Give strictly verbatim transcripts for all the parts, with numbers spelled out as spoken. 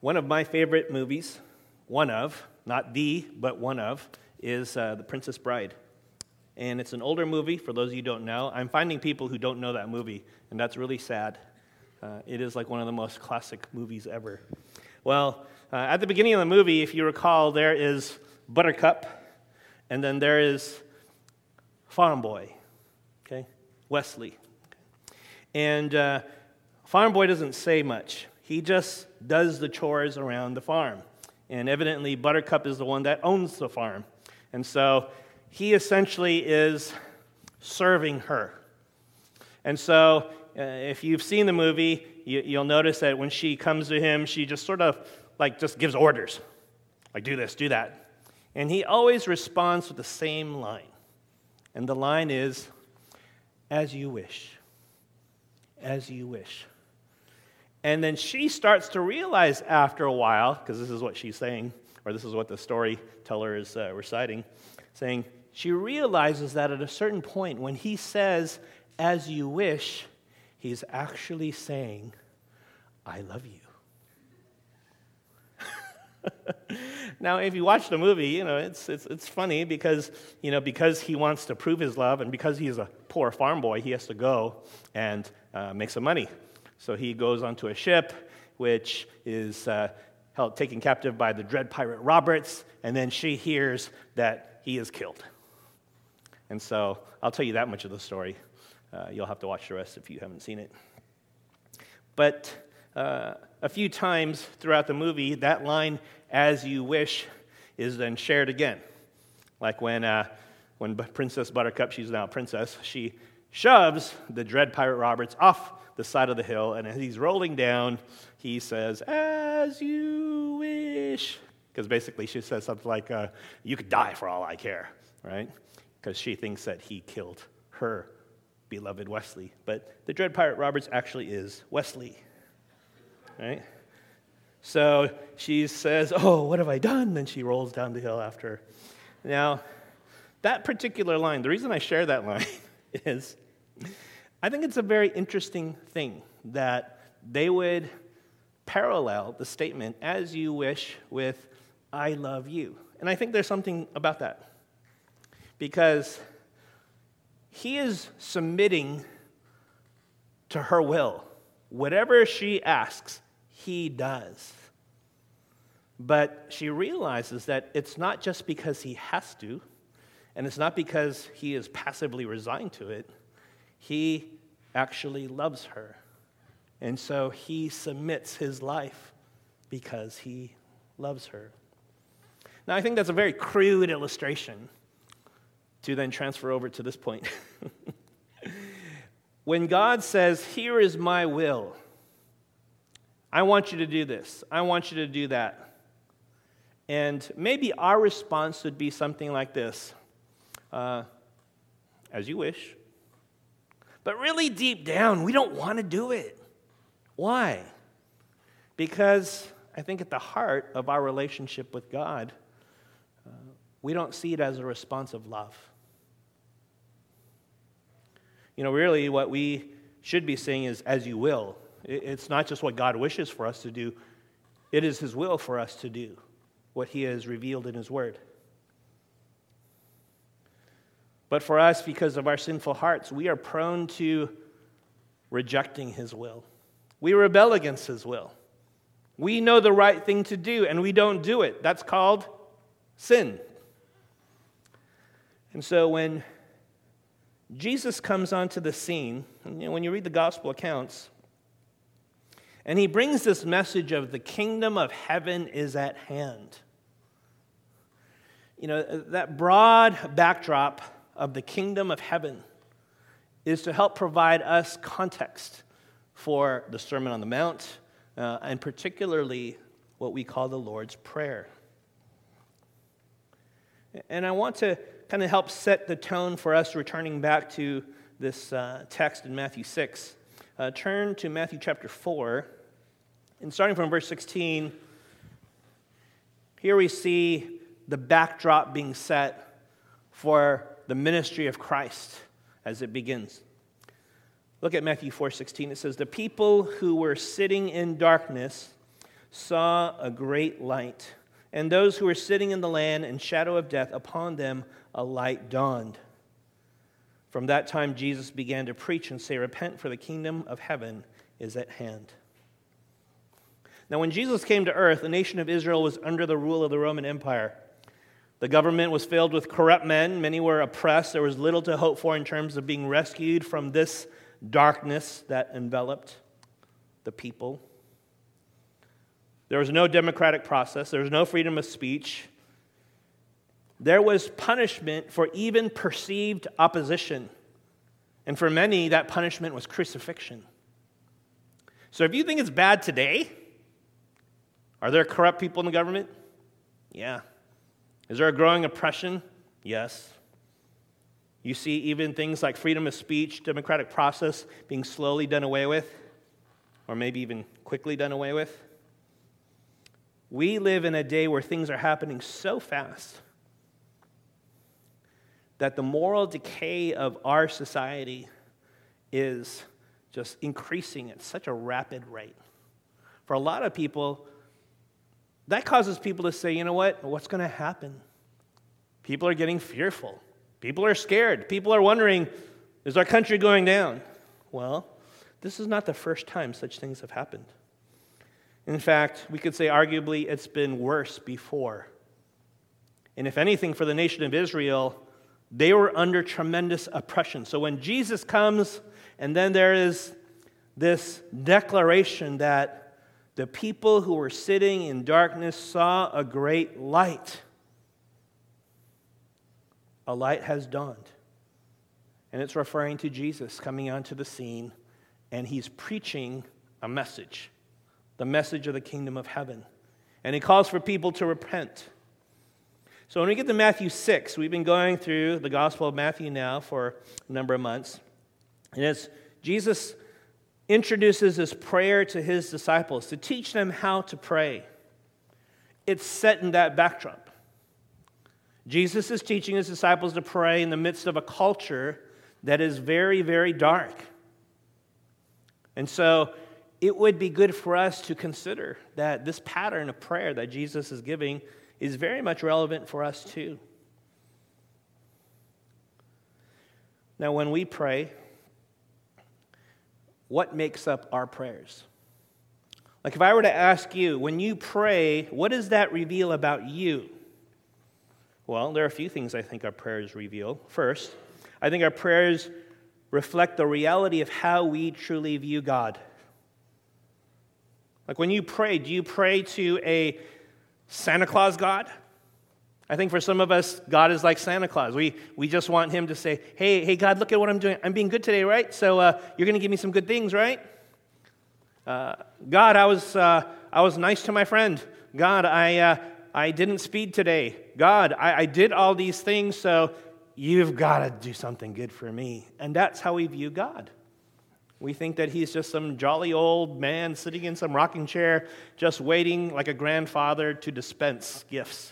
One of my favorite movies, one of, not the, but one of, is uh, The Princess Bride. And it's an older movie, for those of you who don't know. I'm finding people who don't know that movie, and that's really sad. Uh, it is like one of the most classic movies ever. Well, uh, at the beginning of the movie, if you recall, there is Buttercup, and then there is Farm Boy, okay, Wesley. And uh, Farm Boy doesn't say much. He just does the chores around the farm. And evidently, Buttercup is the one that owns the farm. And so he essentially is serving her. And so uh, if you've seen the movie, you, you'll notice that when she comes to him, she just sort of like just gives orders. Like, do this, do that. And he always responds with the same line. And the line is, as you wish. As you wish. And then she starts to realize after a while, because this is what she's saying, or this is what the storyteller is uh, reciting, saying, she realizes that at a certain point, when he says, as you wish, he's actually saying, I love you. Now, if you watch the movie, you know, it's it's it's funny because, you know, because he wants to prove his love, and because he's a poor farm boy, he has to go and uh, make some money. So he goes onto a ship, which is uh, held taken captive by the dread pirate Roberts, and then she hears that he is killed. And so I'll tell you that much of the story. Uh, you'll have to watch the rest if you haven't seen it. But uh, a few times throughout the movie, that line, as you wish, is then shared again. Like when uh, when Princess Buttercup, she's now a princess, she shoves the dread pirate Roberts off the side of the hill, and as he's rolling down, he says, as you wish. Because basically she says something like, uh, you could die for all I care, right? Because she thinks that he killed her beloved Wesley. But the dread pirate Roberts actually is Wesley, right? So she says, oh, what have I done? Then she rolls down the hill after her. Now, that particular line, the reason I share that line is I think it's a very interesting thing that they would parallel the statement, as you wish, with I love you. And I think there's something about that. Because he is submitting to her will. Whatever she asks, he does. But she realizes that it's not just because he has to, and it's not because he is passively resigned to it. He actually loves her. And so he submits his life because he loves her. Now, I think that's a very crude illustration to then transfer over to this point. When God says, here is my will, I want you to do this, I want you to do that. And maybe our response would be something like this, uh, as you wish. But really deep down, we don't want to do it. Why? Because I think at the heart of our relationship with God, uh, we don't see it as a response of love. You know, really what we should be saying is, as you will. It's not just what God wishes for us to do. It is his will for us to do what he has revealed in his word. But for us, because of our sinful hearts, we are prone to rejecting his will. We rebel against his will. We know the right thing to do, and we don't do it. That's called sin. And so when Jesus comes onto the scene, and, you know, when you read the gospel accounts, and he brings this message of the kingdom of heaven is at hand. You know, that broad backdrop of the kingdom of heaven is to help provide us context for the Sermon on the Mount, uh, and particularly what we call the Lord's Prayer. And I want to kind of help set the tone for us returning back to this uh, text in Matthew six. Uh, turn to Matthew chapter four, and starting from verse sixteen, here we see the backdrop being set for the ministry of Christ as it begins. Look at Matthew four sixteen. It says, the people who were sitting in darkness saw a great light, and those who were sitting in the land and shadow of death, upon them a light dawned. From that time Jesus began to preach and say, repent, for the kingdom of heaven is at hand. Now when Jesus came to earth, the nation of Israel was under the rule of the Roman Empire. The government was filled with corrupt men. Many were oppressed. There was little to hope for in terms of being rescued from this darkness that enveloped the people. There was no democratic process. There was no freedom of speech. There was punishment for even perceived opposition. And for many, that punishment was crucifixion. So if you think it's bad today, are there corrupt people in the government? Yeah. Is there a growing oppression? Yes. You see even things like freedom of speech, democratic process being slowly done away with, or maybe even quickly done away with. We live in a day where things are happening so fast that the moral decay of our society is just increasing at such a rapid rate. For a lot of people, that causes people to say, you know what, what's going to happen? People are getting fearful. People are scared. People are wondering, is our country going down? Well, this is not the first time such things have happened. In fact, we could say arguably it's been worse before. And if anything, for the nation of Israel, they were under tremendous oppression. So when Jesus comes, and then there is this declaration that the people who were sitting in darkness saw a great light. A light has dawned. And it's referring to Jesus coming onto the scene, and he's preaching a message. The message of the kingdom of heaven. And he calls for people to repent. So when we get to Matthew six, we've been going through the Gospel of Matthew now for a number of months. And as Jesus introduces this prayer to his disciples to teach them how to pray, it's set in that backdrop. Jesus is teaching his disciples to pray in the midst of a culture that is very, very dark. And so it would be good for us to consider that this pattern of prayer that Jesus is giving is very much relevant for us too. Now, when we pray, what makes up our prayers? Like if I were to ask you, when you pray, what does that reveal about you? Well, there are a few things I think our prayers reveal. First, I think our prayers reflect the reality of how we truly view God. Like when you pray, do you pray to a Santa Claus God? I think for some of us, God is like Santa Claus. We we just want him to say, hey, hey, God, look at what I'm doing. I'm being good today, right? So uh, you're going to give me some good things, right? Uh, God, I was uh, I was nice to my friend. God, I uh, I didn't speed today. God, I, I did all these things, so you've got to do something good for me. And that's how we view God. We think that he's just some jolly old man sitting in some rocking chair, just waiting like a grandfather to dispense gifts.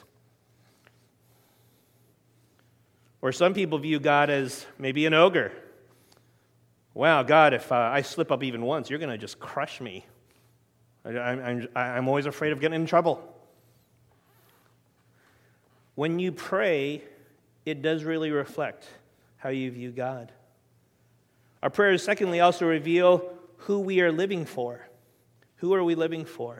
Or some people view God as maybe an ogre. Wow, God, if uh, I slip up even once, you're going to just crush me. I, I'm, I'm always afraid of getting in trouble. When you pray, it does really reflect how you view God. Our prayers, secondly, also reveal who we are living for. Who are we living for?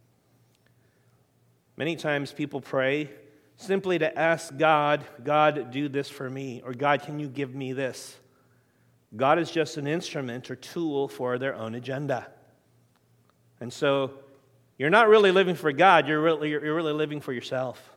Many times people pray simply to ask God, God, do this for me, or God, can you give me this? God is just an instrument or tool for their own agenda. And so you're not really living for God, you're really, you're really living for yourself.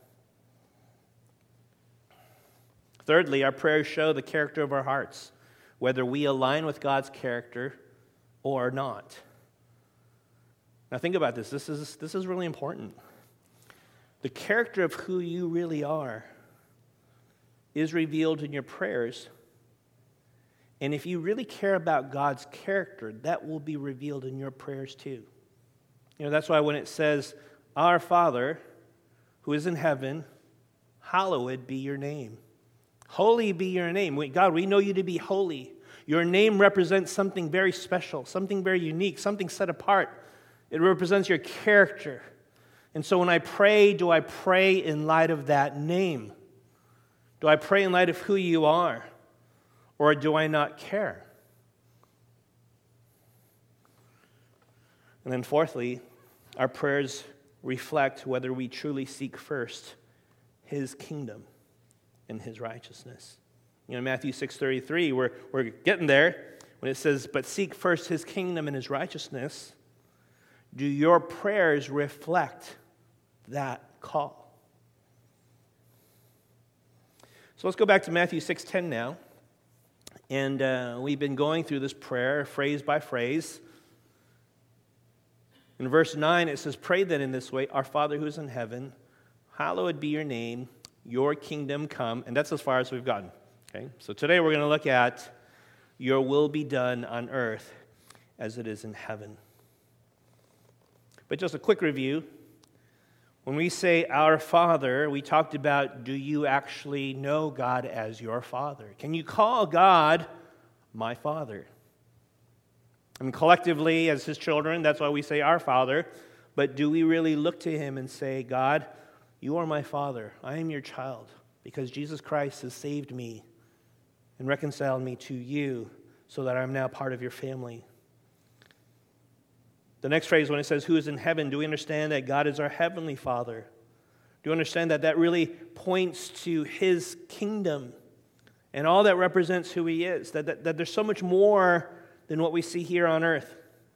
Thirdly, our prayers show the character of our hearts, whether we align with God's character or not. Now think about this. This is, this is really important. The character of who you really are is revealed in your prayers. And if you really care about God's character, that will be revealed in your prayers too. You know, that's why when it says, Our Father, who is in heaven, hallowed be your name. Holy be your name. God, we know you to be holy. Your name represents something very special, something very unique, something set apart. It represents your character. And so when I pray, do I pray in light of that name? Do I pray in light of who you are? Or do I not care? And then fourthly, our prayers reflect whether we truly seek first His kingdom and His righteousness. You know, Matthew six thirty-three, we're, we're getting there when it says, but seek first His kingdom and His righteousness. Do your prayers reflect that call? So let's go back to Matthew six ten now. And uh, we've been going through this prayer phrase by phrase. In verse nine, it says, pray then in this way, our Father who is in heaven, hallowed be your name, your kingdom come. And that's as far as we've gotten. Okay? So today we're going to look at your will be done on earth as it is in heaven. But just a quick review. When we say our Father, we talked about, do you actually know God as your Father? Can you call God my Father? I mean, collectively, as His children, that's why we say our Father. But do we really look to Him and say, God, you are my Father. I am your child because Jesus Christ has saved me and reconciled me to you so that I'm now part of your family. The next phrase, when it says, who is in heaven, do we understand that God is our heavenly Father? Do you understand that that really points to His kingdom and all that represents who He is? That, that, that there's so much more than what we see here on earth.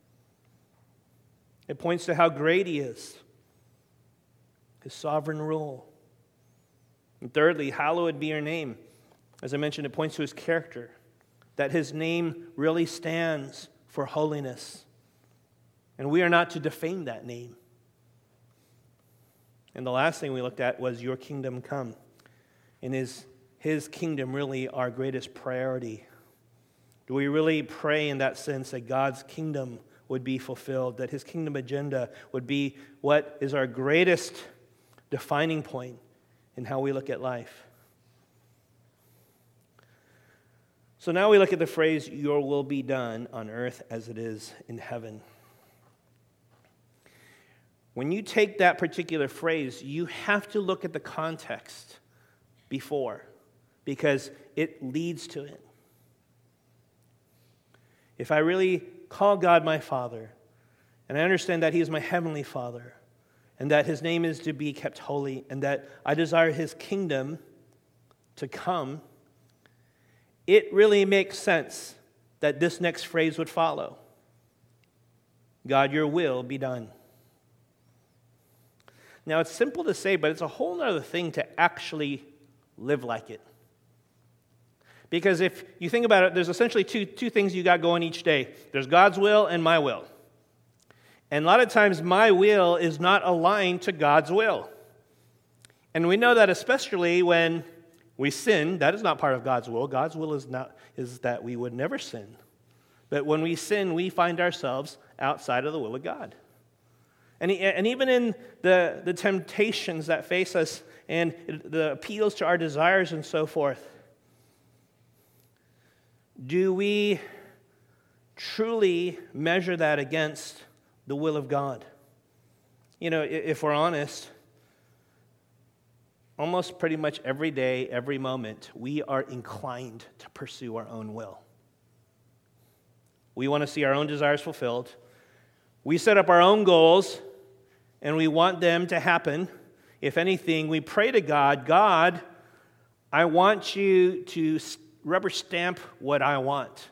It points to how great He is, His sovereign rule. And thirdly, hallowed be your name. As I mentioned, it points to His character, that His name really stands for holiness. And we are not to defame that name. And the last thing we looked at was your kingdom come. And is His kingdom really our greatest priority? Do we really pray in that sense that God's kingdom would be fulfilled, that His kingdom agenda would be what is our greatest defining point in how we look at life? So now we look at the phrase, your will be done on earth as it is in heaven. When you take that particular phrase, you have to look at the context before, because it leads to it. If I really call God my Father, and I understand that He is my heavenly Father, and that His name is to be kept holy, and that I desire His kingdom to come, it really makes sense that this next phrase would follow. God, your will be done. Now, it's simple to say, but it's a whole other thing to actually live like it. Because if you think about it, there's essentially two, two things you got going each day. There's God's will and my will. And a lot of times, my will is not aligned to God's will. And we know that especially when we sin, that is not part of God's will. God's will is not is that we would never sin. But when we sin, we find ourselves outside of the will of God. And, and even in the, the temptations that face us and the appeals to our desires and so forth, do we truly measure that against the will of God? You know, if we're honest, almost pretty much every day, every moment, we are inclined to pursue our own will. We want to see our own desires fulfilled. We set up our own goals, and we want them to happen. If anything, we pray to God, God, I want you to rubber stamp what I want.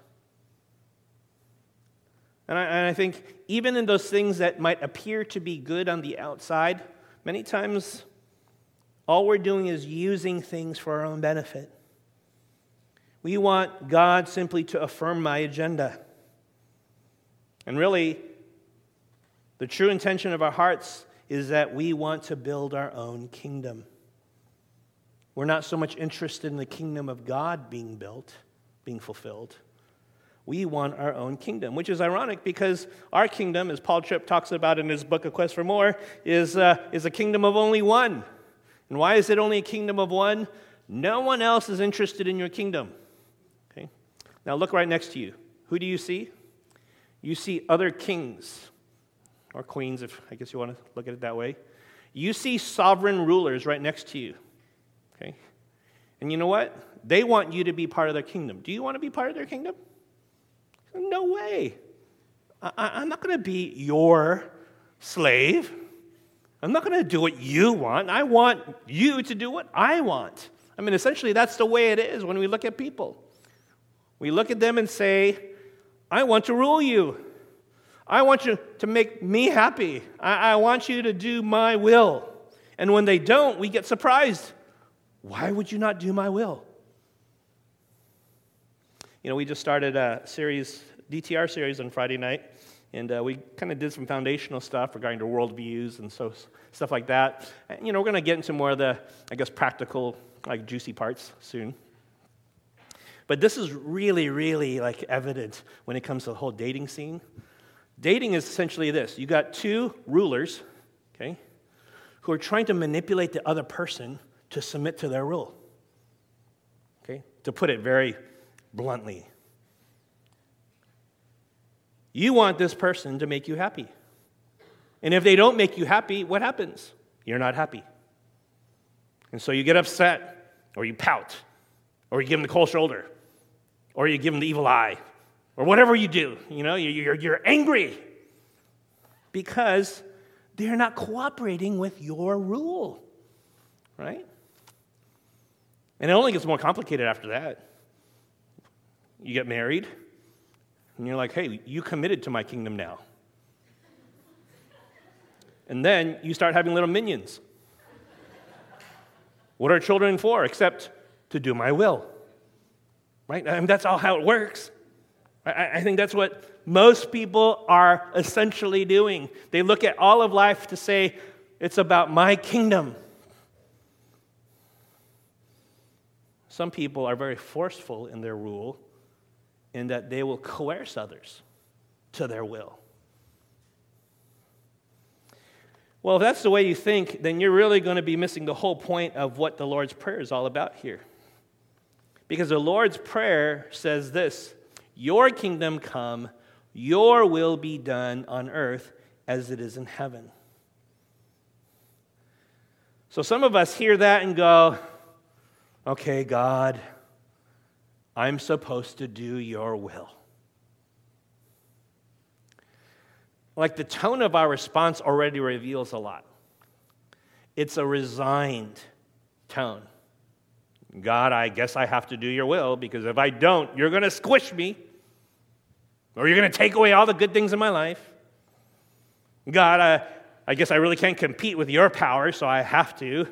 And I, and I think even in those things that might appear to be good on the outside, many times all we're doing is using things for our own benefit. We want God simply to affirm my agenda. And really, the true intention of our hearts is that we want to build our own kingdom. We're not so much interested in the kingdom of God being built, being fulfilled. We want our own kingdom, which is ironic because our kingdom, as Paul Tripp talks about in his book, A Quest for More, is, uh, is a kingdom of only one. And why is it only a kingdom of one? No one else is interested in your kingdom. Okay? Now look right next to you. Who do you see? You see other kings. or queens, if I guess you want to look at it that way. You see sovereign rulers right next to you, okay? And you know what? They want you to be part of their kingdom. Do you want to be part of their kingdom? No way. I, I'm not going to be your slave. I'm not going to do what you want. I want you to do what I want. I mean, essentially, that's the way it is when we look at people. We look at them and say, I want to rule you. I want you to make me happy. I, I want you to do my will. And when they don't, we get surprised. Why would you not do my will? You know, we just started a series, D T R series on Friday night, and uh, we kind of did some foundational stuff regarding to worldviews and so stuff like that. And, you know, we're going to get into more of the, I guess, practical, like juicy parts soon. But this is really, really like evident when it comes to the whole dating scene. Dating is essentially this. You got two rulers, okay, who are trying to manipulate the other person to submit to their rule. Okay, to put it very bluntly. You want this person to make you happy. And if they don't make you happy, what happens? You're not happy. And so you get upset, or you pout, or you give them the cold shoulder, or you give them the evil eye, or whatever you do. You know, you're, you're angry because they're not cooperating with your rule, right? And it only gets more complicated after that. You get married, and you're like, hey, you committed to my kingdom now. And then you start having little minions. What are children for except to do my will? Right? I mean, that's all how it works. I, I think that's what most people are essentially doing. They look at all of life to say, it's about my kingdom. Some people are very forceful in their rule in that they will coerce others to their will. Well, if that's the way you think, then you're really going to be missing the whole point of what the Lord's Prayer is all about here. Because the Lord's Prayer says this, your kingdom come, your will be done on earth as it is in heaven. So some of us hear that and go, okay, God, I'm supposed to do your will. Like the tone of our response already reveals a lot. It's a resigned tone. God, I guess I have to do your will because if I don't, you're going to squish me or you're going to take away all the good things in my life. God, I, I guess I really can't compete with your power, so I have to.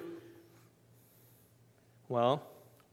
Well,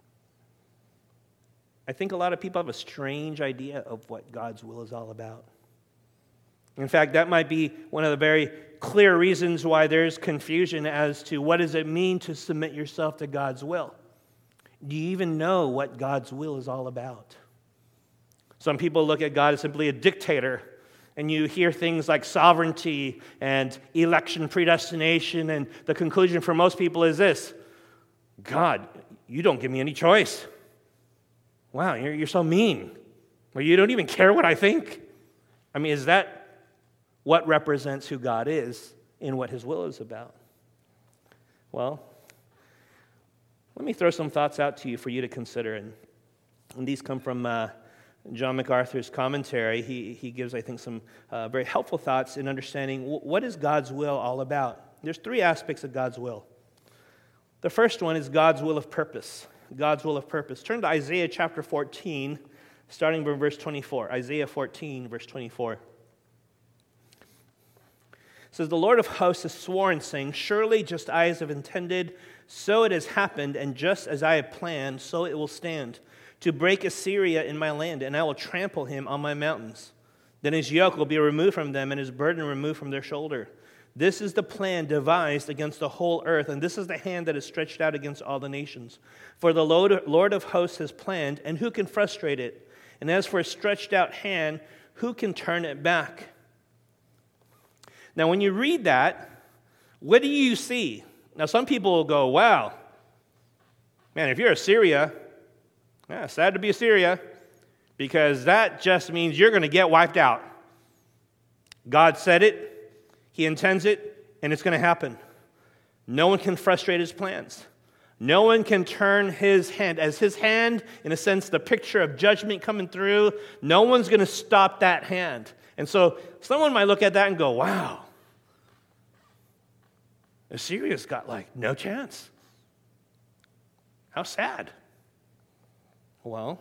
I think a lot of people have a strange idea of what God's will is all about. In fact, that might be one of the very clear reasons why there's confusion as to what does it mean to submit yourself to God's will. Do you even know what God's will is all about? Some people look at God as simply a dictator, and you hear things like sovereignty and election predestination, and the conclusion for most people is this: God, you don't give me any choice. Wow, you're, you're so mean. Or you don't even care what I think. I mean, is that what represents who God is in what his will is about? Well, let me throw some thoughts out to you for you to consider. And, and these come from uh, John MacArthur's commentary. He, he gives, I think, some uh, very helpful thoughts in understanding w- what is God's will all about. There's three aspects of God's will. The first one is God's will of purpose. God's will of purpose. Turn to Isaiah chapter fourteen, starting from verse twenty-four. Isaiah fourteen, verse twenty-four. It says, the Lord of hosts has sworn, saying, surely just I have intended, so it has happened, and just as I have planned, so it will stand, to break Assyria in my land, and I will trample him on my mountains. Then his yoke will be removed from them, and his burden removed from their shoulder. This is the plan devised against the whole earth, and this is the hand that is stretched out against all the nations. For the Lord of hosts has planned, and who can frustrate it? And as for a stretched out hand, who can turn it back? Now, when you read that, what do you see? Now, some people will go, wow, man, if you're Assyria, yeah, sad to be Assyria, because that just means you're going to get wiped out. God said it. He intends it, and it's going to happen. No one can frustrate his plans. No one can turn his hand. As his hand, in a sense, the picture of judgment coming through, no one's going to stop that hand. And so someone might look at that and go, wow, Assyria's got like no chance. How sad. Well,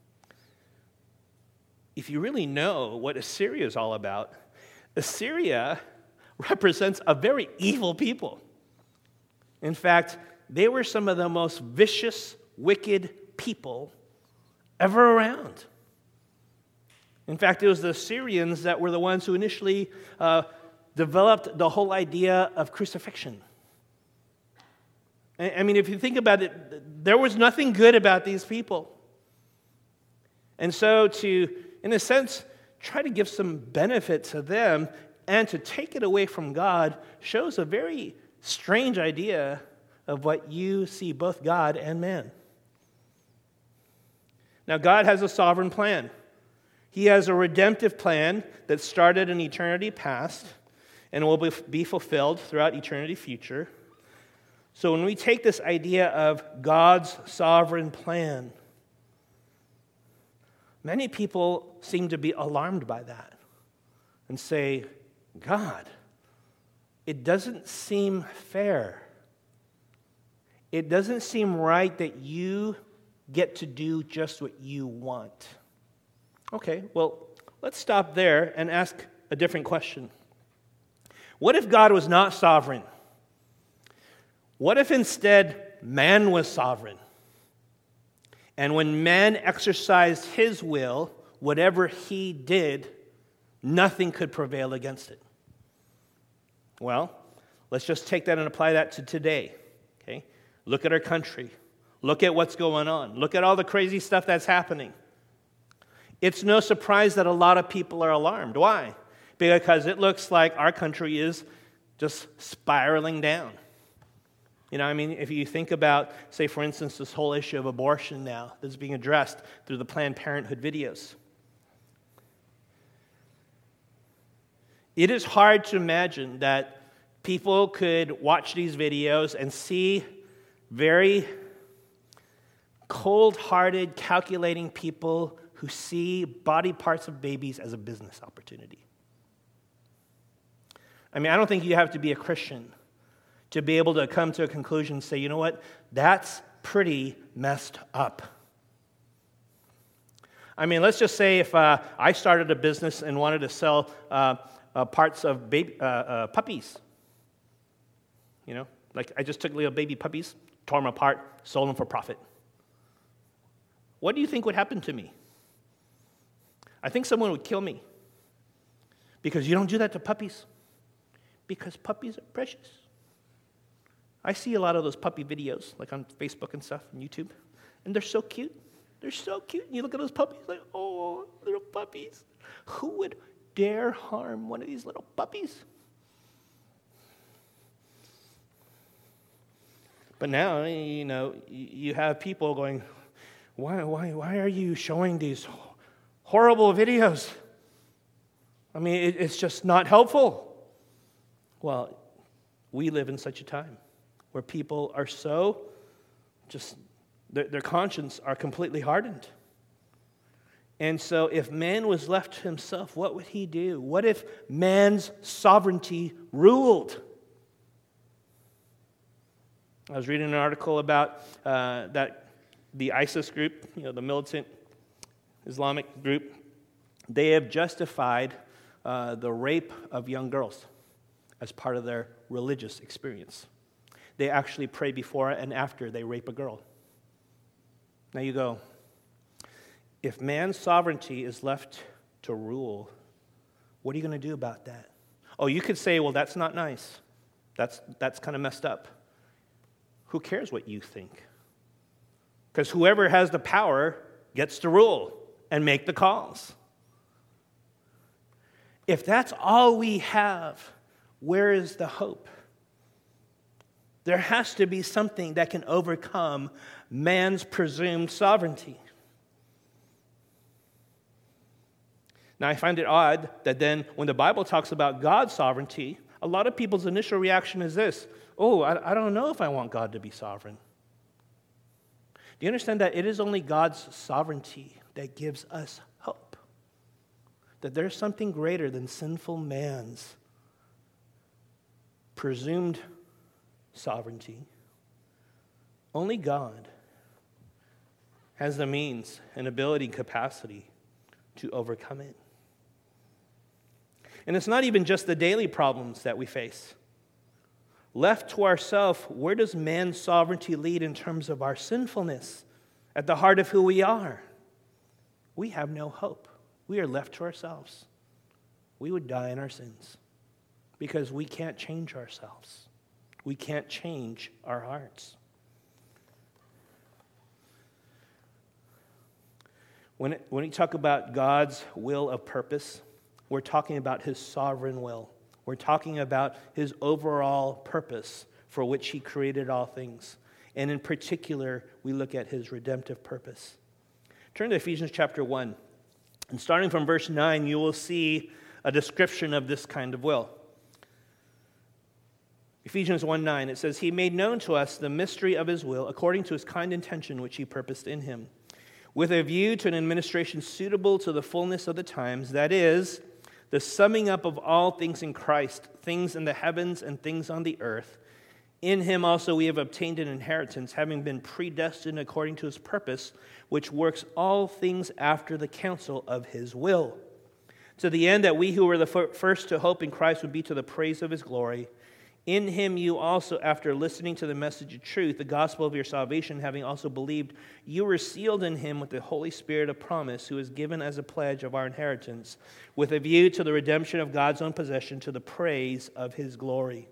if you really know what Assyria is all about, Assyria represents a very evil people. In fact, they were some of the most vicious, wicked people ever around. In fact, it was the Assyrians that were the ones who initially uh, developed the whole idea of crucifixion. I mean, if you think about it, there was nothing good about these people. And so to, in a sense, try to give some benefit to them and to take it away from God shows a very strange idea of what you see both God and man. Now, God has a sovereign plan. He has a redemptive plan that started in eternity past and will be fulfilled throughout eternity future. So when we take this idea of God's sovereign plan, many people seem to be alarmed by that and say, God, it doesn't seem fair. It doesn't seem right that you get to do just what you want. Okay, well, let's stop there and ask a different question. What if God was not sovereign? What if instead man was sovereign? And when man exercised his will, whatever he did, nothing could prevail against it. Well, let's just take that and apply that to today. Okay? Look at our country. Look at what's going on. Look at all the crazy stuff that's happening. It's no surprise that a lot of people are alarmed. Why? Because it looks like our country is just spiraling down. You know, I mean, if you think about, say, for instance, this whole issue of abortion now that's being addressed through the Planned Parenthood videos. It is hard to imagine that people could watch these videos and see very cold-hearted, calculating people who see body parts of babies as a business opportunity. I mean, I don't think you have to be a Christian to be able to come to a conclusion and say, you know what, that's pretty messed up. I mean, let's just say if uh, I started a business and wanted to sell uh, uh, parts of baby, uh, uh, puppies. You know, like I just took little baby puppies, tore them apart, sold them for profit. What do you think would happen to me? I think someone would kill me. Because you don't do that to puppies. Because puppies are precious. I see a lot of those puppy videos, like on Facebook and stuff, and YouTube, and they're so cute. They're so cute. And you look at those puppies, like, oh, little puppies. Who would dare harm one of these little puppies? But now, you know, you have people going, why, why, why are you showing these horrible videos? I mean, it, it's just not helpful. Well, we live in such a time where people are so just, their, their conscience are completely hardened. And so if man was left to himself, what would he do? What if man's sovereignty ruled? I was reading an article about uh, that the ISIS group, you know, the militant Islamic group, they have justified uh, the rape of young girls as part of their religious experience. They actually pray before and after they rape a girl. Now you go, if man's sovereignty is left to rule, what are you going to do about that? Oh, you could say, well, that's not nice. That's, that's kind of messed up. Who cares what you think? Because whoever has the power gets to rule and make the calls. If that's all we have, where is the hope? There has to be something that can overcome man's presumed sovereignty. Now, I find it odd that then when the Bible talks about God's sovereignty, A lot of people's initial reaction is this: oh, I, I don't know if I want God to be sovereign. Do you understand that it is only God's sovereignty that gives us hope? That there's something greater than sinful man's presumed sovereignty. Only God has the means and ability and capacity to overcome it. And it's not even just the daily problems that we face. Left to ourselves, where does man's sovereignty lead in terms of our sinfulness at the heart of who we are? We have no hope. We are left to ourselves. We would die in our sins because we can't change ourselves. We can't change our hearts. When, it, when we talk about God's will of purpose, we're talking about his sovereign will. We're talking about his overall purpose for which he created all things. And in particular, we look at his redemptive purpose. Turn to Ephesians chapter one. And starting from verse nine, you will see a description of this kind of will. Ephesians one nine, it says, "He made known to us the mystery of his will, according to his kind intention which he purposed in him, with a view to an administration suitable to the fullness of the times, that is, the summing up of all things in Christ, things in the heavens and things on the earth. In him also we have obtained an inheritance, having been predestined according to his purpose, which works all things after the counsel of his will, to the end that we who were the first to hope in Christ would be to the praise of his glory. In him you also, after listening to the message of truth, the gospel of your salvation, having also believed, you were sealed in him with the Holy Spirit of promise, who is given as a pledge of our inheritance, with a view to the redemption of God's own possession, to the praise of his glory."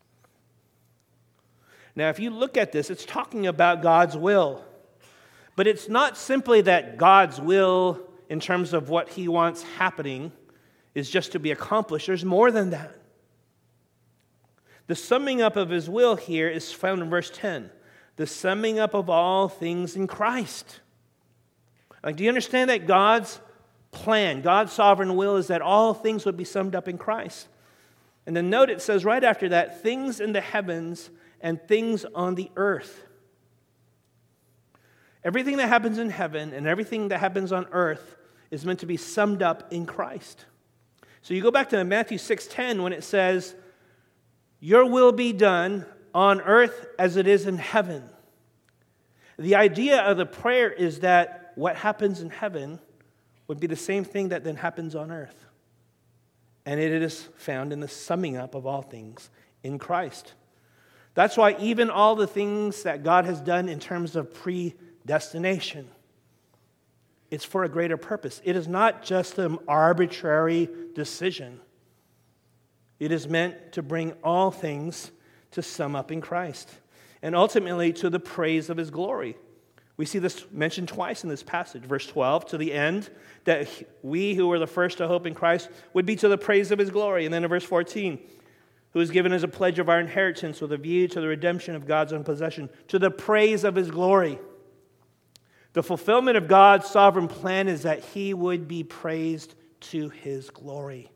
Now, if you look at this, it's talking about God's will. But it's not simply that God's will, in terms of what he wants happening, is just to be accomplished. There's more than that. The summing up of his will here is found in verse ten. The summing up of all things in Christ. Like, do you understand that God's plan, God's sovereign will is that all things would be summed up in Christ? And then note it says right after that, things in the heavens and things on the earth. Everything that happens in heaven and everything that happens on earth is meant to be summed up in Christ. So you go back to Matthew six ten when it says, "Your will be done on earth as it is in heaven." The idea of the prayer is that what happens in heaven would be the same thing that then happens on earth. And it is found in the summing up of all things in Christ. That's why even all the things that God has done in terms of predestination, it's for a greater purpose. It is not just an arbitrary decision. It is meant to bring all things to sum up in Christ, and ultimately to the praise of his glory. We see this mentioned twice in this passage. Verse twelve, to the end, that we who were the first to hope in Christ would be to the praise of his glory. And then in verse fourteen, who is given as a pledge of our inheritance with a view to the redemption of God's own possession, to the praise of his glory. The fulfillment of God's sovereign plan is that he would be praised to his glory.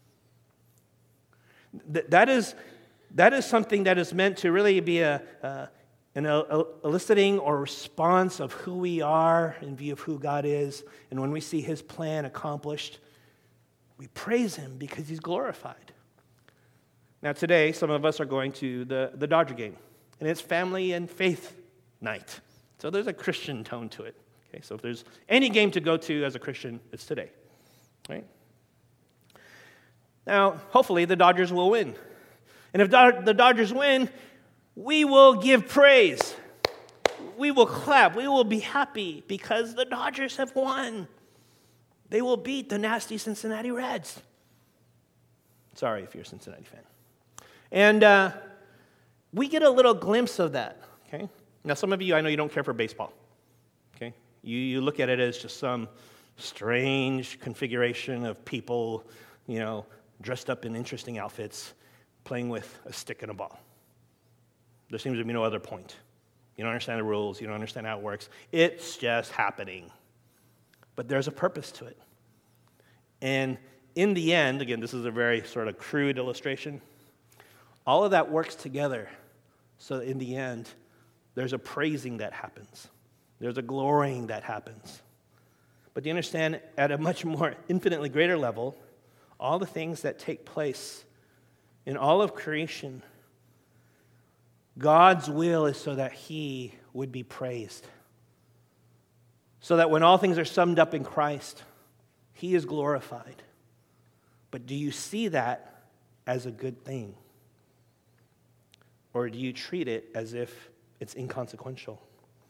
That is, that is something that is meant to really be a, uh, an eliciting or response of who we are in view of who God is. And when we see his plan accomplished, we praise him because he's glorified. Now today, some of us are going to the, the Dodger game, and it's family and faith night. So there's a Christian tone to it. Okay, so if there's any game to go to as a Christian, it's today. Right? Now, hopefully the Dodgers will win. And if the Dodgers win, we will give praise. We will clap. We will be happy because the Dodgers have won. They will beat the nasty Cincinnati Reds. Sorry if you're a Cincinnati fan. And uh, we get a little glimpse of that. Okay. Now, some of you, I know you don't care for baseball. Okay. You, you look at it as just some strange configuration of people, you know, dressed up in interesting outfits, playing with a stick and a ball. There seems to be no other point. You don't understand the rules. You don't understand how it works. It's just happening. But there's a purpose to it. And in the end, again, this is a very sort of crude illustration, All of that works together. So in the end, there's a praising that happens. There's a glorying that happens. But do you understand, at a much more infinitely greater level, all the things that take place in all of creation, God's will is so that He would be praised. So that when all things are summed up in Christ, He is glorified. But do you see that as a good thing? Or do you treat it as if it's inconsequential?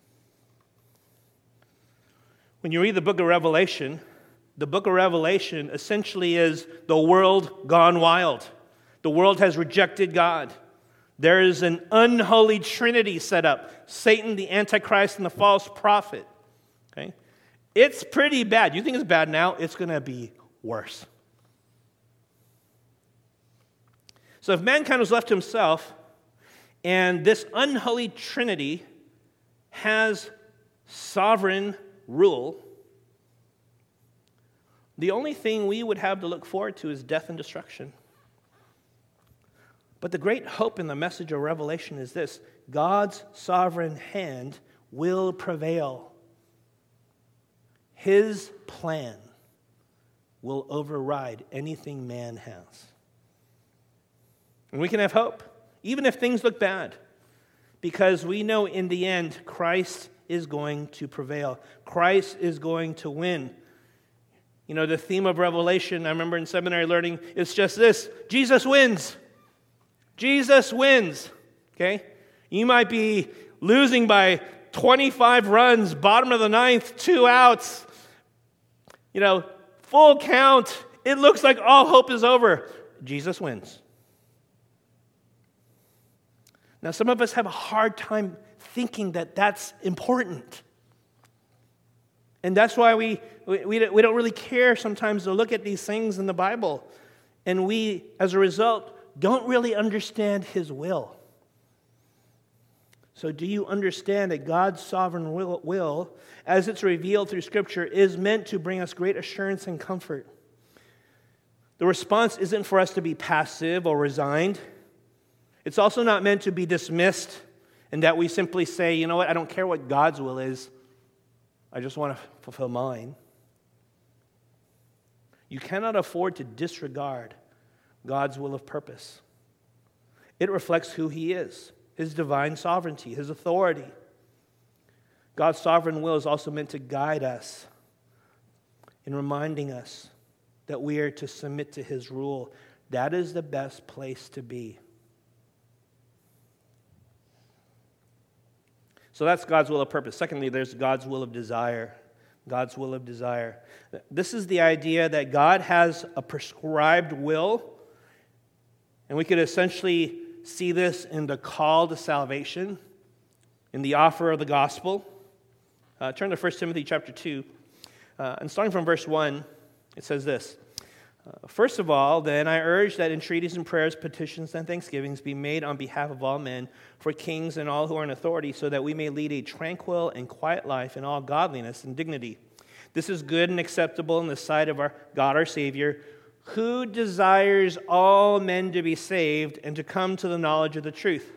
When you read the book of Revelation, the book of Revelation essentially is the world gone wild. The world has rejected God. There is an unholy trinity set up. Satan, the Antichrist, and the false prophet. Okay? It's pretty bad. You think it's bad now? It's going to be worse. So if mankind was left to himself, and this unholy trinity has sovereign rule, the only thing we would have to look forward to is death and destruction. But the great hope in the message of Revelation is this: God's sovereign hand will prevail. His plan will override anything man has. And we can have hope, even if things look bad, because we know in the end, Christ is going to prevail. Christ is going to win. You know, the theme of Revelation, I remember in seminary learning, it's just this: Jesus wins. Jesus wins. Okay? You might be losing by twenty-five runs, bottom of the ninth, two outs. You know, full count. It looks like all hope is over. Jesus wins. Now, some of us have a hard time thinking that that's important. And that's why we, we, we don't really care sometimes to look at these things in the Bible. And we, as a result, don't really understand His will. So do you understand that God's sovereign will, will, as it's revealed through Scripture, is meant to bring us great assurance and comfort? The response isn't for us to be passive or resigned. It's also not meant to be dismissed and that we simply say, you know what, I don't care what God's will is. I just want to fulfill mine. You cannot afford to disregard God's will of purpose. It reflects who He is, His divine sovereignty, His authority. God's sovereign will is also meant to guide us in reminding us that we are to submit to His rule. That is the best place to be. So that's God's will of purpose. Secondly, there's God's will of desire. God's will of desire. This is the idea that God has a prescribed will, and we could essentially see this in the call to salvation, in the offer of the gospel. Uh, turn to First Timothy chapter two, uh, and starting from verse one, it says this: uh, First of all, then, I urge that entreaties and prayers, petitions, and thanksgivings be made on behalf of all men, for kings and all who are in authority, so that we may lead a tranquil and quiet life in all godliness and dignity. This is good and acceptable in the sight of our God our Savior, who desires all men to be saved and to come to the knowledge of the truth.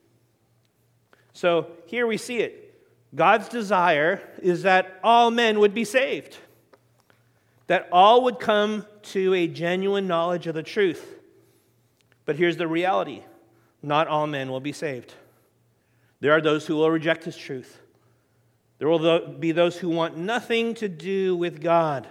So here we see it. God's desire is that all men would be saved, that all would come to a genuine knowledge of the truth. But here's the reality: not all men will be saved. There are those who will reject His truth. There will be those who want nothing to do with God.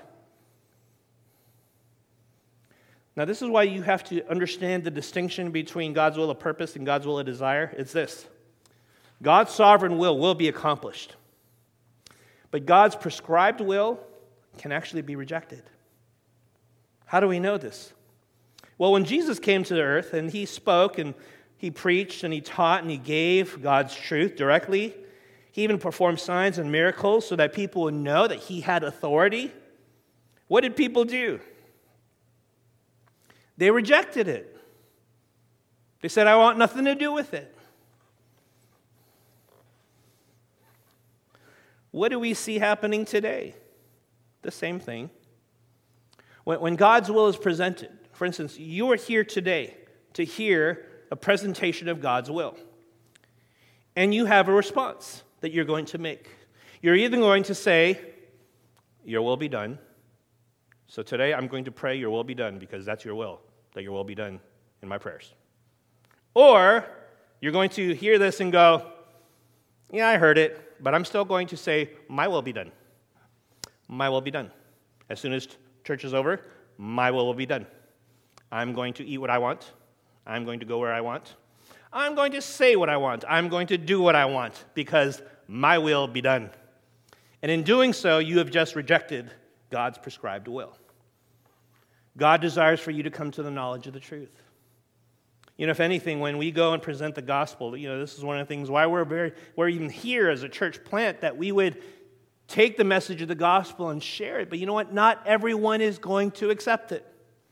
Now, this is why you have to understand the distinction between God's will of purpose and God's will of desire. It's this: God's sovereign will will be accomplished, but God's prescribed will can actually be rejected. How do we know this? Well, when Jesus came to the earth and He spoke and He preached and He taught and He gave God's truth directly, He even performed signs and miracles so that people would know that He had authority. What did people do? They rejected it. They said, I want nothing to do with it. What do we see happening today? The same thing. When, when God's will is presented, for instance, you are here today to hear a presentation of God's will. And you have a response that you're going to make. You're either going to say, your will be done. So today I'm going to pray your will be done because that's your will, that your will be done in my prayers. Or you're going to hear this and go, yeah, I heard it, but I'm still going to say, my will be done. My will be done. As soon as church is over, my will will be done. I'm going to eat what I want. I'm going to go where I want. I'm going to say what I want. I'm going to do what I want because my will be done. And in doing so, you have just rejected God's prescribed will. God desires for you to come to the knowledge of the truth. You know, if anything, when we go and present the gospel, you know, this is one of the things why we're very, we're even here as a church plant, that we would take the message of the gospel and share it. But you know what? Not everyone is going to accept it.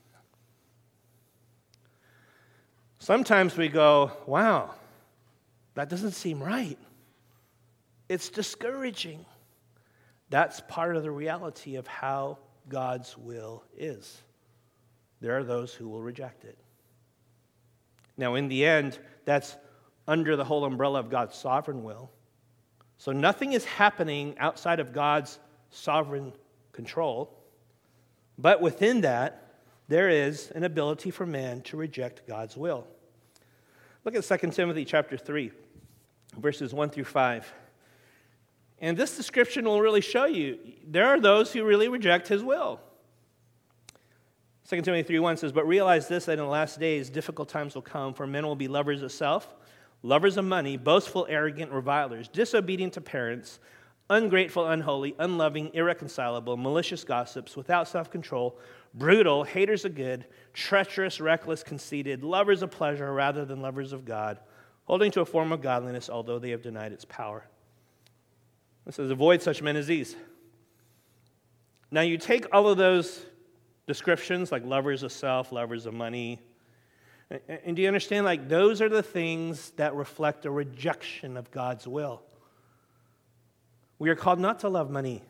Sometimes we go, wow, that doesn't seem right. It's discouraging. That's part of the reality of how God's will is. There are those who will reject it. Now, in the end, that's under the whole umbrella of God's sovereign will. So nothing is happening outside of God's sovereign control. But within that, there is an ability for man to reject God's will. Look at Second Timothy chapter three, verses one through five. And this description will really show you there are those who really reject his will. Second Timothy three one says, but realize this, that in the last days difficult times will come, for men will be lovers of self, lovers of money, boastful, arrogant, revilers, disobedient to parents, ungrateful, unholy, unloving, irreconcilable, malicious gossips, without self-control, brutal, haters of good, treacherous, reckless, conceited, lovers of pleasure rather than lovers of God, holding to a form of godliness, although they have denied its power. It says, avoid such men as these. Now you take all of those descriptions, like lovers of self, lovers of money, and do you understand, like, those are the things that reflect a rejection of God's will. We are called not to love money.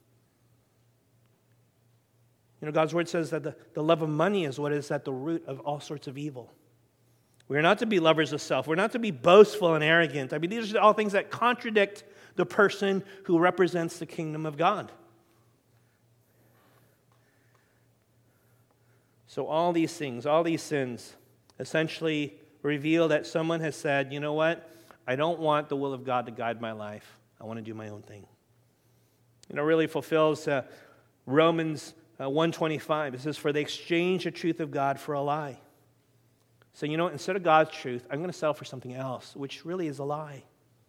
You know, God's word says that the, the love of money is what is at the root of all sorts of evil. We are not to be lovers of self. We're not to be boastful and arrogant. I mean, these are all things that contradict the person who represents the kingdom of God. So all these things, all these sins, essentially reveal that someone has said, you know what? I don't want the will of God to guide my life. I want to do my own thing. You know, really fulfills uh, Romans uh, one twenty-five. It says, for they exchange the truth of God for a lie. So, you know what? Instead of God's truth, I'm going to settle for something else, which really is a lie.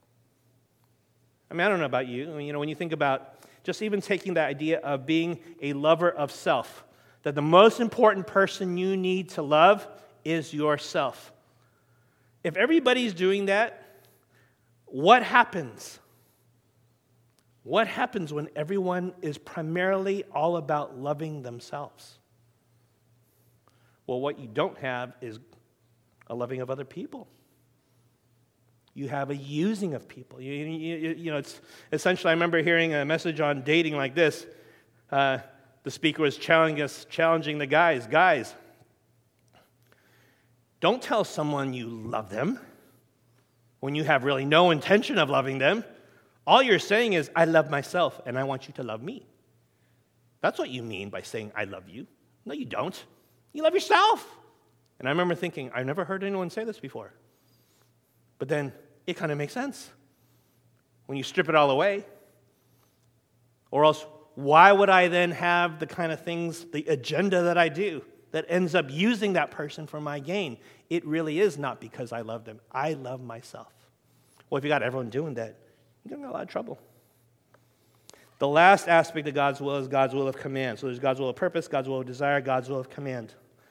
I mean, I don't know about you. I mean, you know, when you think about just even taking the idea of being a lover of self, that the most important person you need to love is yourself. If everybody's doing that, what happens? What happens when everyone is primarily all about loving themselves? Well, what you don't have is a loving of other people. You have a using of people. You, you, you know, it's essentially, I remember hearing a message on dating like this. Uh, the speaker was challenging us, challenging the guys. Guys, don't tell someone you love them when you have really no intention of loving them. All you're saying is, I love myself, and I want you to love me. That's what you mean by saying, I love you. No, you don't. You love yourself. And I remember thinking, I've never heard anyone say this before. But then it kind of makes sense when you strip it all away. Or else, why would I then have the kind of things, the agenda that I do, that ends up using that person for my gain? It really is not because I love them. I love myself. Well, if you got everyone doing that, you're in a lot of trouble. The last aspect of God's will is God's will of command. So there's God's will of purpose, God's will of desire, God's will of command.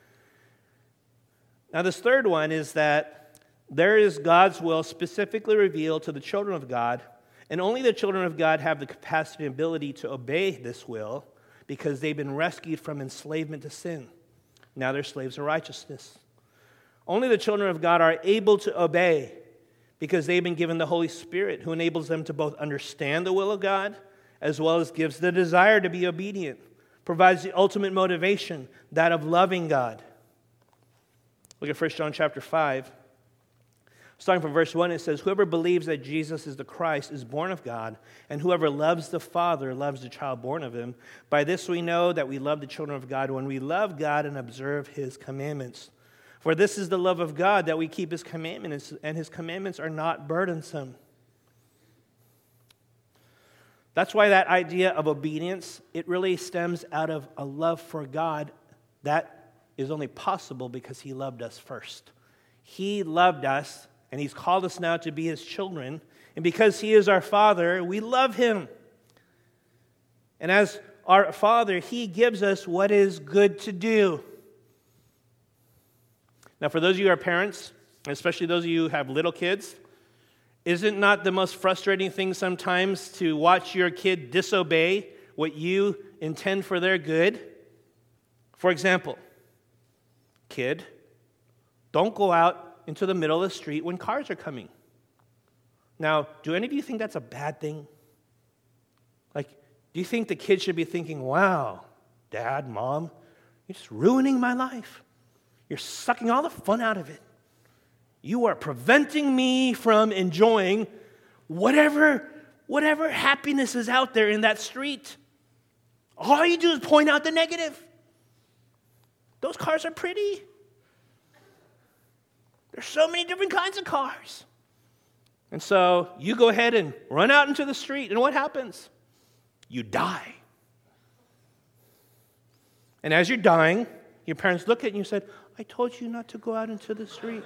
Now this third one is that there is God's will specifically revealed to the children of God, and only the children of God have the capacity and ability to obey this will because they've been rescued from enslavement to sin. Now they're slaves of righteousness. Only the children of God are able to obey because they've been given the Holy Spirit, who enables them to both understand the will of God as well as gives the desire to be obedient, provides the ultimate motivation, that of loving God. Look at First John chapter five, Starting from verse one, it says, whoever believes that Jesus is the Christ is born of God, and whoever loves the Father loves the child born of him. By this we know that we love the children of God when we love God and observe his commandments. For this is the love of God, that we keep his commandments, and his commandments are not burdensome. That's why that idea of obedience, it really stems out of a love for God that is only possible because he loved us first. He loved us, and he's called us now to be his children. And because he is our Father, we love him. And as our Father, he gives us what is good to do. Now, for those of you who are parents, especially those of you who have little kids, is it not the most frustrating thing sometimes to watch your kid disobey what you intend for their good? For example, kid, don't go out into the middle of the street when cars are coming. Now, do any of you think that's a bad thing? Like, do you think the kid should be thinking, wow, Dad, Mom, you're just ruining my life. You're sucking all the fun out of it. You are preventing me from enjoying whatever, whatever happiness is out there in that street. All you do is point out the negative. Those cars are pretty. There's so many different kinds of cars. And so you go ahead and run out into the street, and what happens? You die. And as you're dying, your parents look at you and you said, I told you not to go out into the street.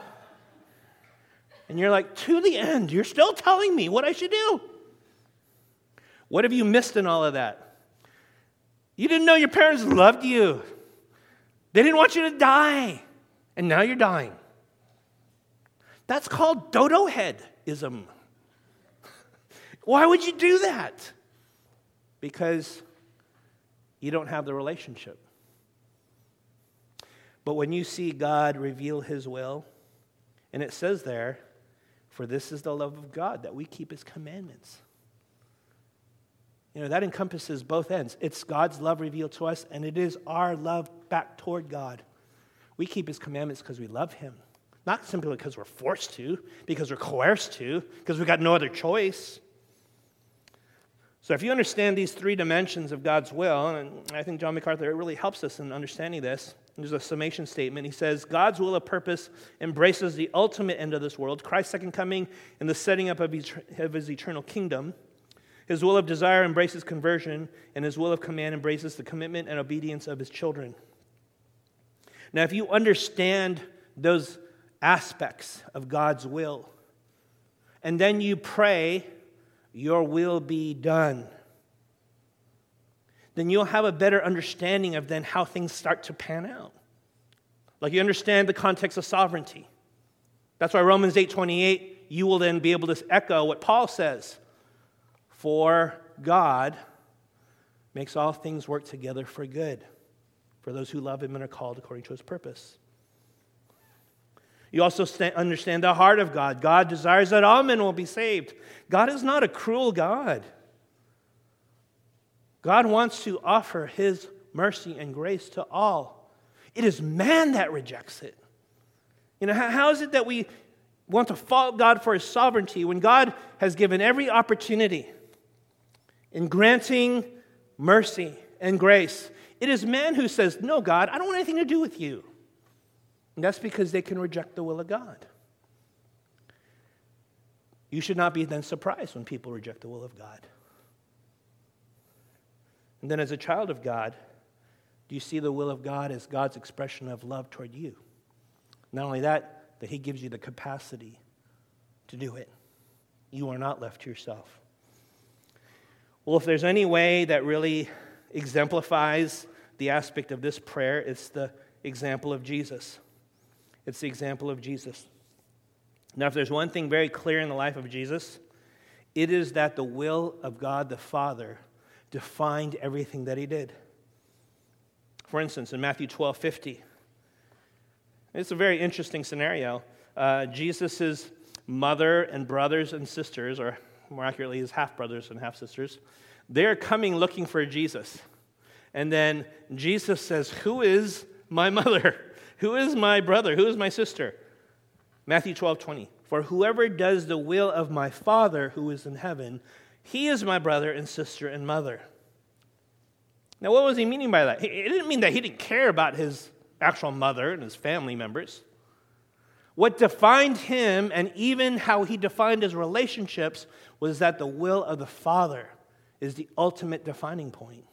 And you're like, to the end, you're still telling me what I should do. What have you missed in all of that? You didn't know your parents loved you. They didn't want you to die. And now you're dying. That's called dodo headism. Why would you do that? Because you don't have the relationship. But when you see God reveal his will, and it says there, for this is the love of God, that we keep his commandments. You know, that encompasses both ends. It's God's love revealed to us, and it is our love back toward God. We keep his commandments because we love him. Not simply because we're forced to, because we're coerced to, because we've got no other choice. So if you understand these three dimensions of God's will, and I think John MacArthur, it really helps us in understanding this. There's a summation statement. He says, God's will of purpose embraces the ultimate end of this world, Christ's second coming and the setting up of his eternal kingdom. His will of desire embraces conversion, and his will of command embraces the commitment and obedience of his children. Now, if you understand those aspects of God's will, and then you pray, your will be done, then you'll have a better understanding of then how things start to pan out. Like you understand the context of sovereignty. That's why Romans eight twenty-eight, you will then be able to echo what Paul says. For God makes all things work together for good, for those who love him and are called according to his purpose. You also st- understand the heart of God. God desires that all men will be saved. God is not a cruel God. God wants to offer his mercy and grace to all. It is man that rejects it. You know, how, how is it that we want to fault God for his sovereignty when God has given every opportunity in granting mercy and grace? It is man who says, no, God, I don't want anything to do with you. And that's because they can reject the will of God. You should not be then surprised when people reject the will of God. And then as a child of God, do you see the will of God as God's expression of love toward you? Not only that, that he gives you the capacity to do it. You are not left to yourself. Well, if there's any way that really exemplifies the aspect of this prayer, it's the example of Jesus. It's the example of Jesus. Now, if there's one thing very clear in the life of Jesus, it is that the will of God the Father defined everything that he did. For instance, in Matthew twelve fifty, it's a very interesting scenario. Uh, Jesus' mother and brothers and sisters, or more accurately, his half-brothers and half-sisters, they're coming looking for Jesus. And then Jesus says, who is my mother? Who is my brother? Who is my sister? Matthew twelve twenty. For whoever does the will of my Father who is in heaven, he is my brother and sister and mother. Now, what was he meaning by that? It didn't mean that he didn't care about his actual mother and his family members. What defined him, and even how he defined his relationships, was that the will of the Father is the ultimate defining point.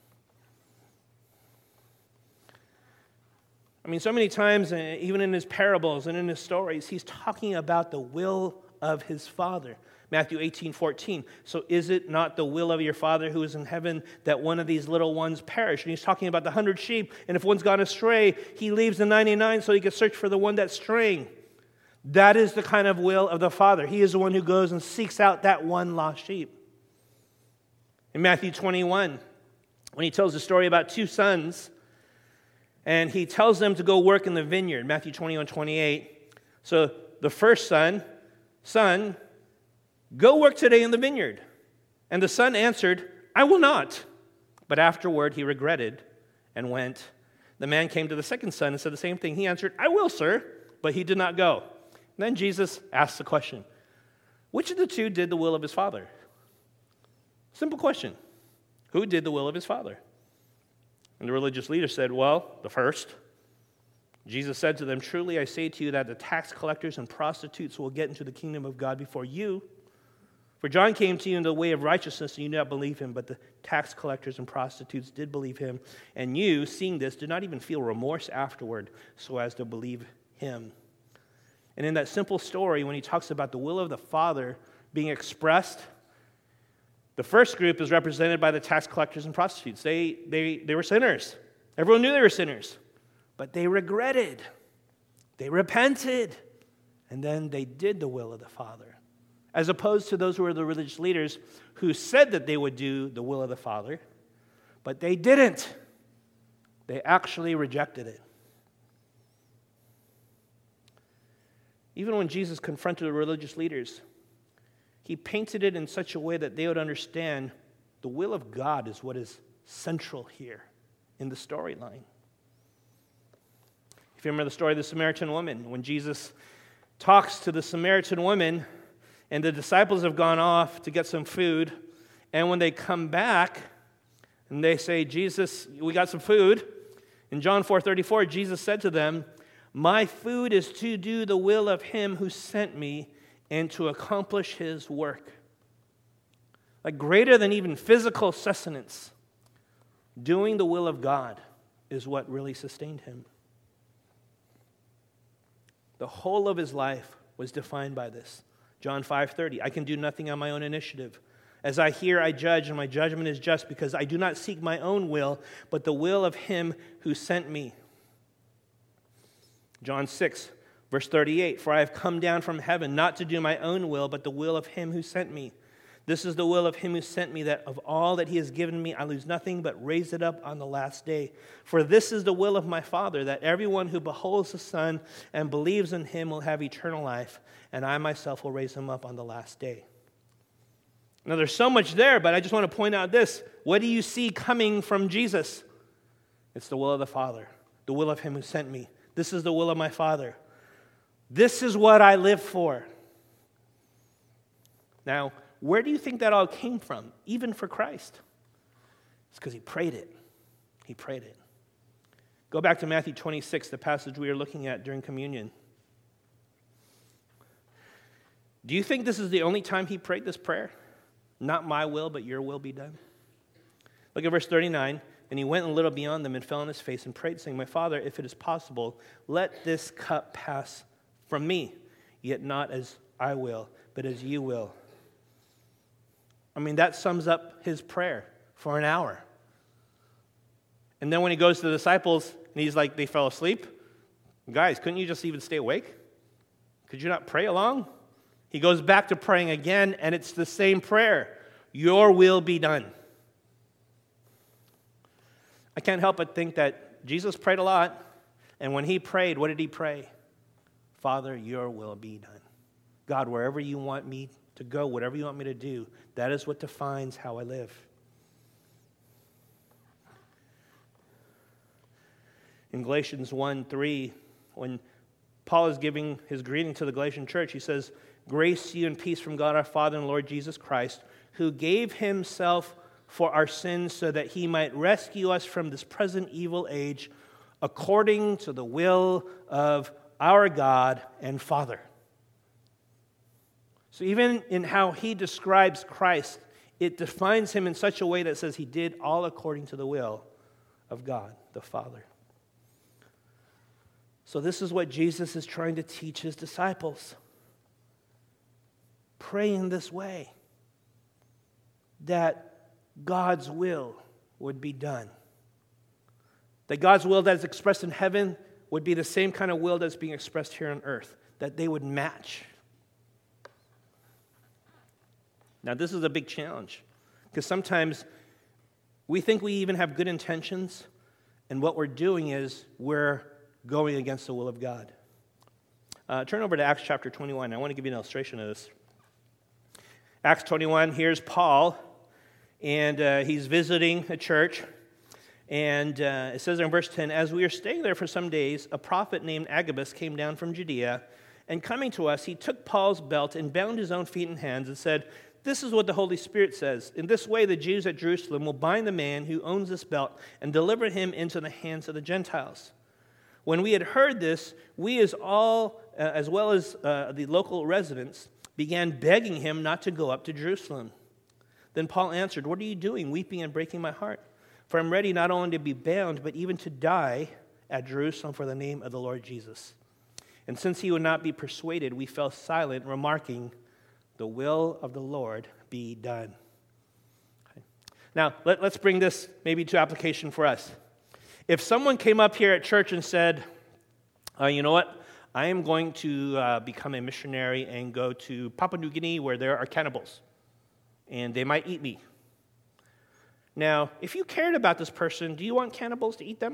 I mean, so many times, even in his parables and in his stories, he's talking about the will of his Father. Matthew eighteen fourteen. So is it not the will of your Father who is in heaven that one of these little ones perish? And he's talking about the hundred sheep, and if one's gone astray, he leaves the ninety-nine so he can search for the one that's straying. That is the kind of will of the Father. He is the one who goes and seeks out that one lost sheep. In Matthew twenty-one, when he tells the story about two sons, and he tells them to go work in the vineyard, Matthew twenty-one twenty-eight. So the first son, son, go work today in the vineyard. And the son answered, I will not. But afterward he regretted and went. The man came to the second son and said the same thing. He answered, I will, sir. But he did not go. And then Jesus asked the question, which of the two did the will of his father? Simple question. Who did the will of his father? And the religious leader said, well, the first. Jesus said to them, truly I say to you that the tax collectors and prostitutes will get into the kingdom of God before you. For John came to you in the way of righteousness, and you did not believe him, but the tax collectors and prostitutes did believe him. And you, seeing this, did not even feel remorse afterward so as to believe him. And in that simple story, when he talks about the will of the Father being expressed, the first group is represented by the tax collectors and prostitutes. They, they, they were sinners. Everyone knew they were sinners. But they regretted. They repented. And then they did the will of the Father. As opposed to those who were the religious leaders who said that they would do the will of the Father, but they didn't. They actually rejected it. Even when Jesus confronted the religious leaders, he painted it in such a way that they would understand the will of God is what is central here in the storyline. If you remember the story of the Samaritan woman, when Jesus talks to the Samaritan woman, and the disciples have gone off to get some food, and when they come back, and they say, Jesus, we got some food. In John four thirty-four, Jesus said to them, my food is to do the will of him who sent me and to accomplish his work. Like greater than even physical sustenance, doing the will of God is what really sustained him. The whole of his life was defined by this. John five thirty, I can do nothing on my own initiative. As I hear, I judge, and my judgment is just because I do not seek my own will, but the will of him who sent me. John six, verse thirty-eight, for I have come down from heaven not to do my own will, but the will of him who sent me. This is the will of him who sent me, that of all that he has given me, I lose nothing, but raise it up on the last day. For this is the will of my Father, that everyone who beholds the Son and believes in him will have eternal life, and I myself will raise him up on the last day. Now, there's so much there, but I just want to point out this. What do you see coming from Jesus? It's the will of the Father, the will of him who sent me. This is the will of my Father. This is what I live for. Now, where do you think that all came from, even for Christ? It's because he prayed it. He prayed it. Go back to Matthew twenty-six, the passage we are looking at during communion. Do you think this is the only time he prayed this prayer? Not my will, but your will be done. Look at verse thirty-nine. And he went a little beyond them and fell on his face and prayed, saying, my Father, if it is possible, let this cup pass from me, yet not as I will, but as you will. I mean, that sums up his prayer for an hour. And then when he goes to the disciples, and he's like, they fell asleep. Guys, couldn't you just even stay awake? Could you not pray along? He goes back to praying again, and it's the same prayer. Your will be done. I can't help but think that Jesus prayed a lot, and when he prayed, what did he pray? Father, your will be done. God, wherever you want me to go, whatever you want me to do, that is what defines how I live. In Galatians one three, when Paul is giving his greeting to the Galatian church. He says, "Grace to you and peace from God our Father and Lord Jesus Christ, who gave himself for our sins so that he might rescue us from this present evil age, according to the will of our God and Father." So even in how he describes Christ, it defines him in such a way that says he did all according to the will of God the Father. So this is what Jesus is trying to teach his disciples. Pray in this way, that God's will would be done. That God's will that is expressed in heaven would be the same kind of will that's being expressed here on earth. That they would match. Now, this is a big challenge, because sometimes we think we even have good intentions, and what we're doing is we're going against the will of God. Uh, turn over to Acts chapter twenty-one. I want to give you an illustration of this. Acts twenty-one, here's Paul, and uh, he's visiting a church, and uh, it says there in verse ten, "As we were staying there for some days, a prophet named Agabus came down from Judea, and coming to us, he took Paul's belt and bound his own feet and hands and said, 'This is what the Holy Spirit says. In this way, the Jews at Jerusalem will bind the man who owns this belt and deliver him into the hands of the Gentiles.' When we had heard this, we as all, uh, as well as uh, the local residents, began begging him not to go up to Jerusalem. Then Paul answered, 'What are you doing, weeping and breaking my heart? For I'm ready not only to be bound, but even to die at Jerusalem for the name of the Lord Jesus.' And since he would not be persuaded, we fell silent, remarking, 'The will of the Lord be done.'" Okay. Now, let, let's bring this maybe to application for us. If someone came up here at church and said, uh, you know what, I am going to uh, become a missionary and go to Papua New Guinea where there are cannibals, and they might eat me. Now, if you cared about this person, do you want cannibals to eat them?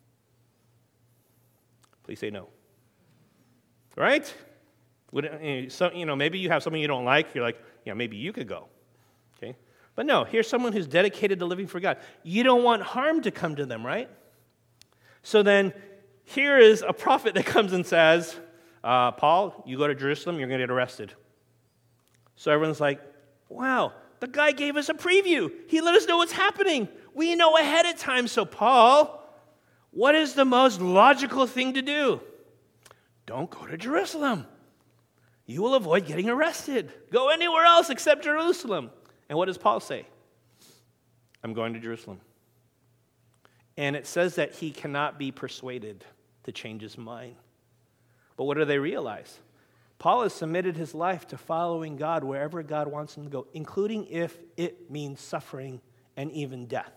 Please say no. Right? Would it, so, you know, maybe you have someone you don't like. You're like, yeah, maybe you could go. Okay, but no, here's someone who's dedicated to living for God. You don't want harm to come to them, right? So then, here is a prophet that comes and says, uh, Paul, you go to Jerusalem, you're going to get arrested. So everyone's like, wow, the guy gave us a preview. He let us know what's happening. We know ahead of time. So Paul, what is the most logical thing to do? Don't go to Jerusalem. You will avoid getting arrested. Go anywhere else except Jerusalem. And what does Paul say? I'm going to Jerusalem. And it says that he cannot be persuaded to change his mind. But what do they realize? Paul has submitted his life to following God wherever God wants him to go, including if it means suffering and even death.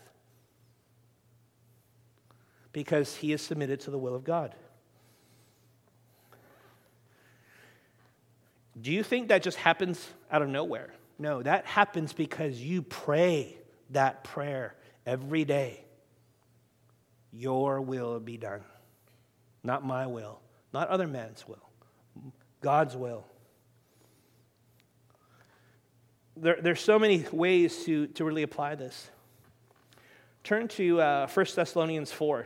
Because he is submitted to the will of God. Do you think that just happens out of nowhere? No, that happens because you pray that prayer every day. Your will be done. Not my will. Not other man's will. God's will. There, there's so many ways to, to really apply this. Turn to uh, First Thessalonians four,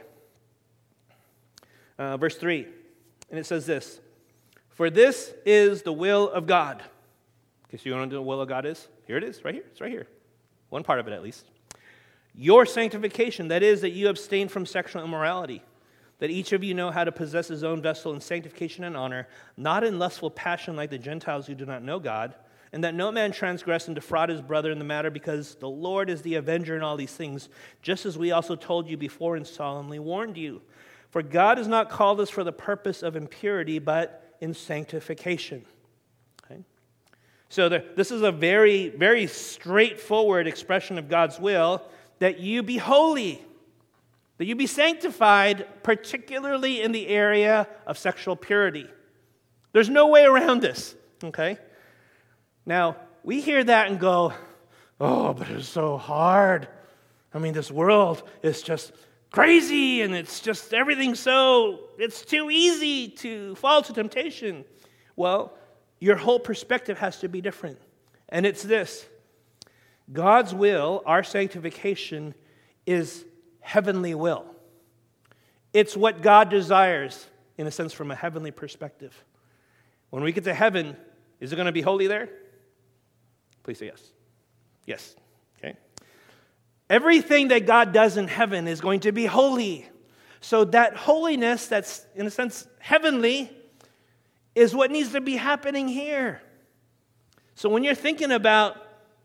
uh, verse three. And it says this, "For this is the will of God." Okay, so you know what the will of God is? Here it is, right here. It's right here. One part of it at least. "Your sanctification, that is, that you abstain from sexual immorality, that each of you know how to possess his own vessel in sanctification and honor, not in lustful passion like the Gentiles who do not know God, and that no man transgress and defraud his brother in the matter, because the Lord is the avenger in all these things, just as we also told you before and solemnly warned you. For God has not called us for the purpose of impurity, but in sanctification." Okay? So there, this is a very, very straightforward expression of God's will, that you be holy, that you be sanctified, particularly in the area of sexual purity. There's no way around this, okay? Now, we hear that and go, oh, but it's so hard. I mean, this world is just crazy, and it's just everything so, it's too easy to fall to temptation. Well, your whole perspective has to be different. And it's this: God's will, our sanctification, is heavenly will. It's what God desires. in a sense, from a heavenly perspective. When we get to heaven, is it going to be holy there? Please say yes. Yes. Okay. Everything that God does in heaven is going to be holy. So that holiness that's, in a sense, heavenly is what needs to be happening here. So when you're thinking about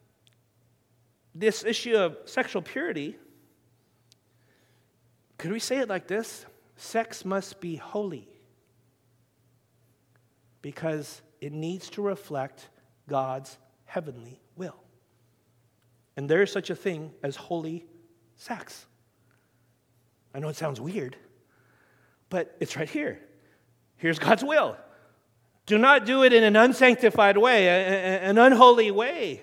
this issue of sexual purity, could we say it like this? Sex must be holy because it needs to reflect God's heavenly will. And there is such a thing as holy sex. I know it sounds weird, but it's right here. Here's God's will. Do not do it in an unsanctified way, an unholy way,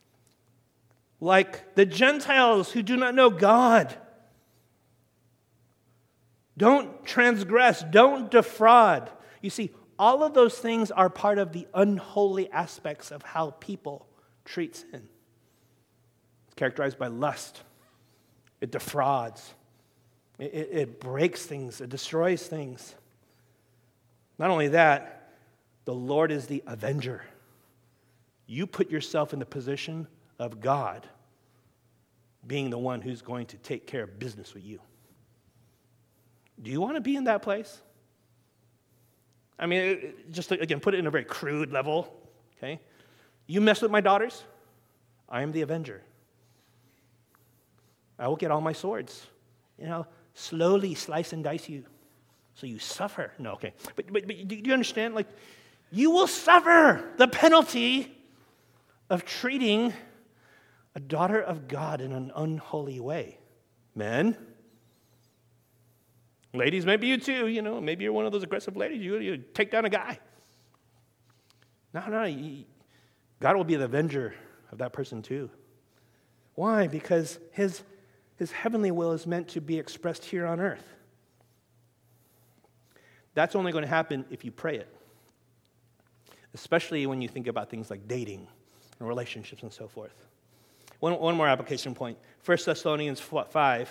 like the Gentiles who do not know God. Don't transgress. Don't defraud. You see, all of those things are part of the unholy aspects of how people treat sin. It's characterized by lust. It defrauds. It, it, it breaks things. It destroys things. Not only that, the Lord is the avenger. You put yourself in the position of God being the one who's going to take care of business with you. Do you want to be in that place? I mean, it, just to, again, put it in a very crude level, okay? You mess with my daughters, I am the avenger. I will get all my swords, you know, slowly slice and dice you so you suffer. No, okay. But, but, but do you understand? Like, you will suffer the penalty of treating a daughter of God in an unholy way. Men, ladies, maybe you too, you know, maybe you're one of those aggressive ladies, you, you take down a guy. No, no, you, God will be the avenger of that person too. Why? Because his, his heavenly will is meant to be expressed here on earth. That's only going to happen if you pray it, especially when you think about things like dating and relationships and so forth. One, one more application point. First Thessalonians five,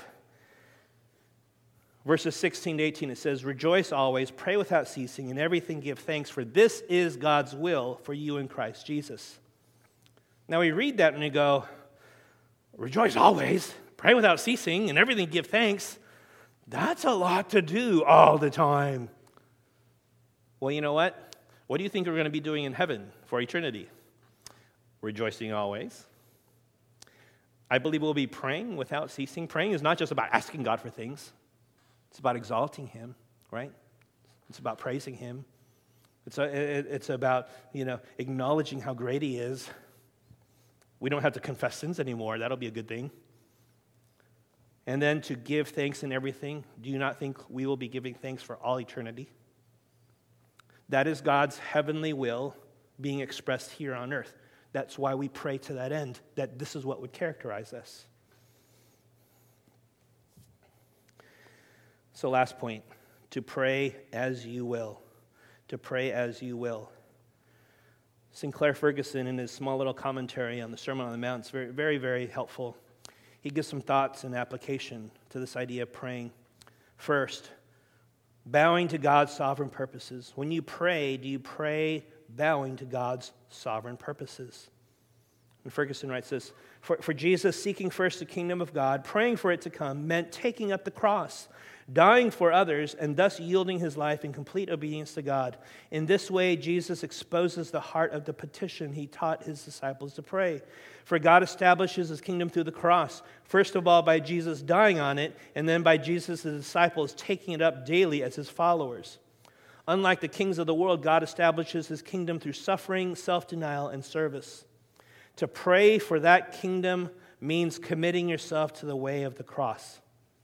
verses sixteen to eighteen, it says, "Rejoice always, pray without ceasing, in everything give thanks, for this is God's will for you in Christ Jesus." Now we read that and we go, rejoice always, pray without ceasing, in everything give thanks. That's a lot to do all the time. Well, you know what? What do you think we're going to be doing in heaven for eternity? Rejoicing always. I believe we'll be praying without ceasing. Praying is not just about asking God for things. It's about exalting Him, right? It's about praising Him. It's, a, it, it's about, you know, acknowledging how great He is. We don't have to confess sins anymore. That'll be a good thing. And then to give thanks in everything. Do you not think we will be giving thanks for all eternity? That is God's heavenly will being expressed here on earth. That's why we pray to that end, that this is what would characterize us. So last point, to pray as you will. To pray as you will. Sinclair Ferguson, in his small little commentary on the Sermon on the Mount, is very, very, very helpful. He gives some thoughts and application to this idea of praying. First, bowing to God's sovereign purposes. When you pray, do you pray bowing to God's sovereign purposes? And Ferguson writes this, for, for Jesus, seeking first the kingdom of God, praying for it to come, meant taking up the cross, dying for others, and thus yielding his life in complete obedience to God. In this way, Jesus exposes the heart of the petition he taught his disciples to pray. For God establishes his kingdom through the cross, first of all by Jesus dying on it, and then by Jesus' disciples taking it up daily as his followers. Unlike the kings of the world, God establishes his kingdom through suffering, self-denial, and service. To pray for that kingdom means committing yourself to the way of the cross.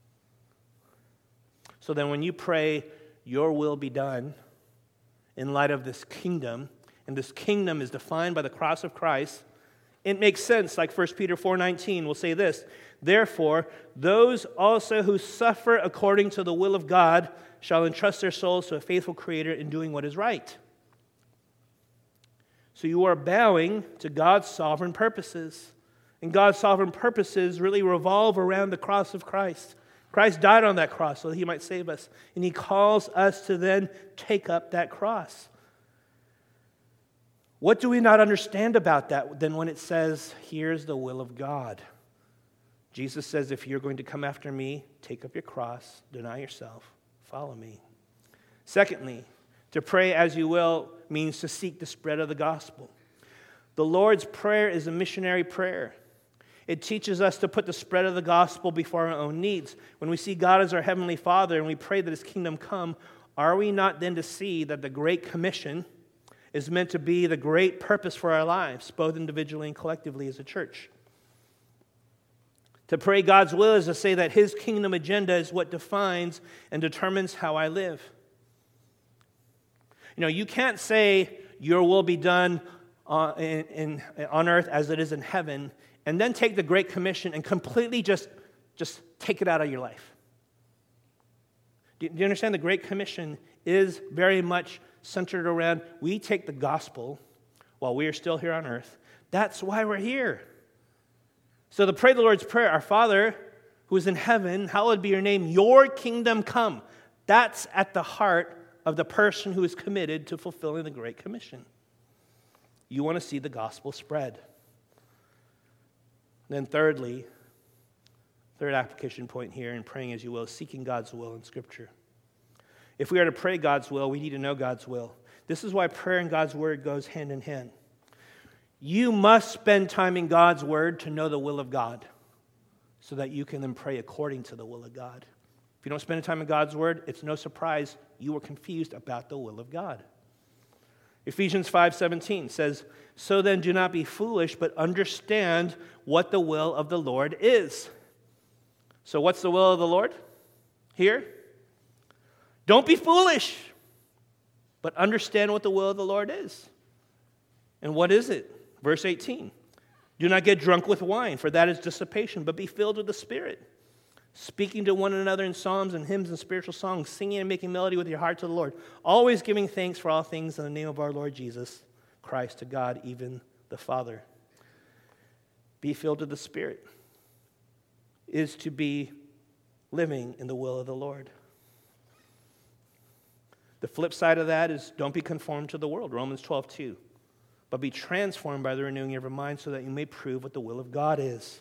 So then when you pray, your will be done in light of this kingdom, and this kingdom is defined by the cross of Christ, it makes sense, like First Peter four nineteen will say this, therefore, those also who suffer according to the will of God shall entrust their souls to a faithful Creator in doing what is right. So you are bowing to God's sovereign purposes. And God's sovereign purposes really revolve around the cross of Christ. Christ died on that cross so that he might save us. And he calls us to then take up that cross. What do we not understand about that than when it says, here's the will of God? Jesus says, if you're going to come after me, take up your cross, deny yourself, follow me. Secondly, to pray as you will means to seek the spread of the gospel. The Lord's Prayer is a missionary prayer. It teaches us to put the spread of the gospel before our own needs. When we see God as our Heavenly Father and we pray that His kingdom come, are we not then to see that the Great Commission is meant to be the great purpose for our lives, both individually and collectively as a church? To pray God's will is to say that His kingdom agenda is what defines and determines how I live. You know, you can't say, your will be done on, in, in, on earth as it is in heaven, and then take the Great Commission and completely just, just take it out of your life. Do you, do you understand? The Great Commission is very much centered around, we take the gospel while we are still here on earth. That's why we're here. So to pray the Lord's Prayer, our Father who is in heaven, hallowed be your name, your kingdom come. That's at the heart of the person who is committed to fulfilling the Great Commission. You want to see the gospel spread. Then thirdly, third application point here in praying as you will, seeking God's will in Scripture. If we are to pray God's will, we need to know God's will. This is why prayer and God's word goes hand in hand. You must spend time in God's word to know the will of God so that you can then pray according to the will of God. If you don't spend time in God's word, it's no surprise you are confused about the will of God. Ephesians five seventeen says, so then do not be foolish, but understand what the will of the Lord is. So what's the will of the Lord here? Don't be foolish, but understand what the will of the Lord is. And what is it? Verse eighteen, do not get drunk with wine, for that is dissipation, but be filled with the Spirit, speaking to one another in psalms and hymns and spiritual songs, singing and making melody with your heart to the Lord, always giving thanks for all things in the name of our Lord Jesus Christ to God, even the Father. Be filled with the Spirit is to be living in the will of the Lord. The flip side of that is don't be conformed to the world, Romans twelve two. But be transformed by the renewing of your mind so that you may prove what the will of God is.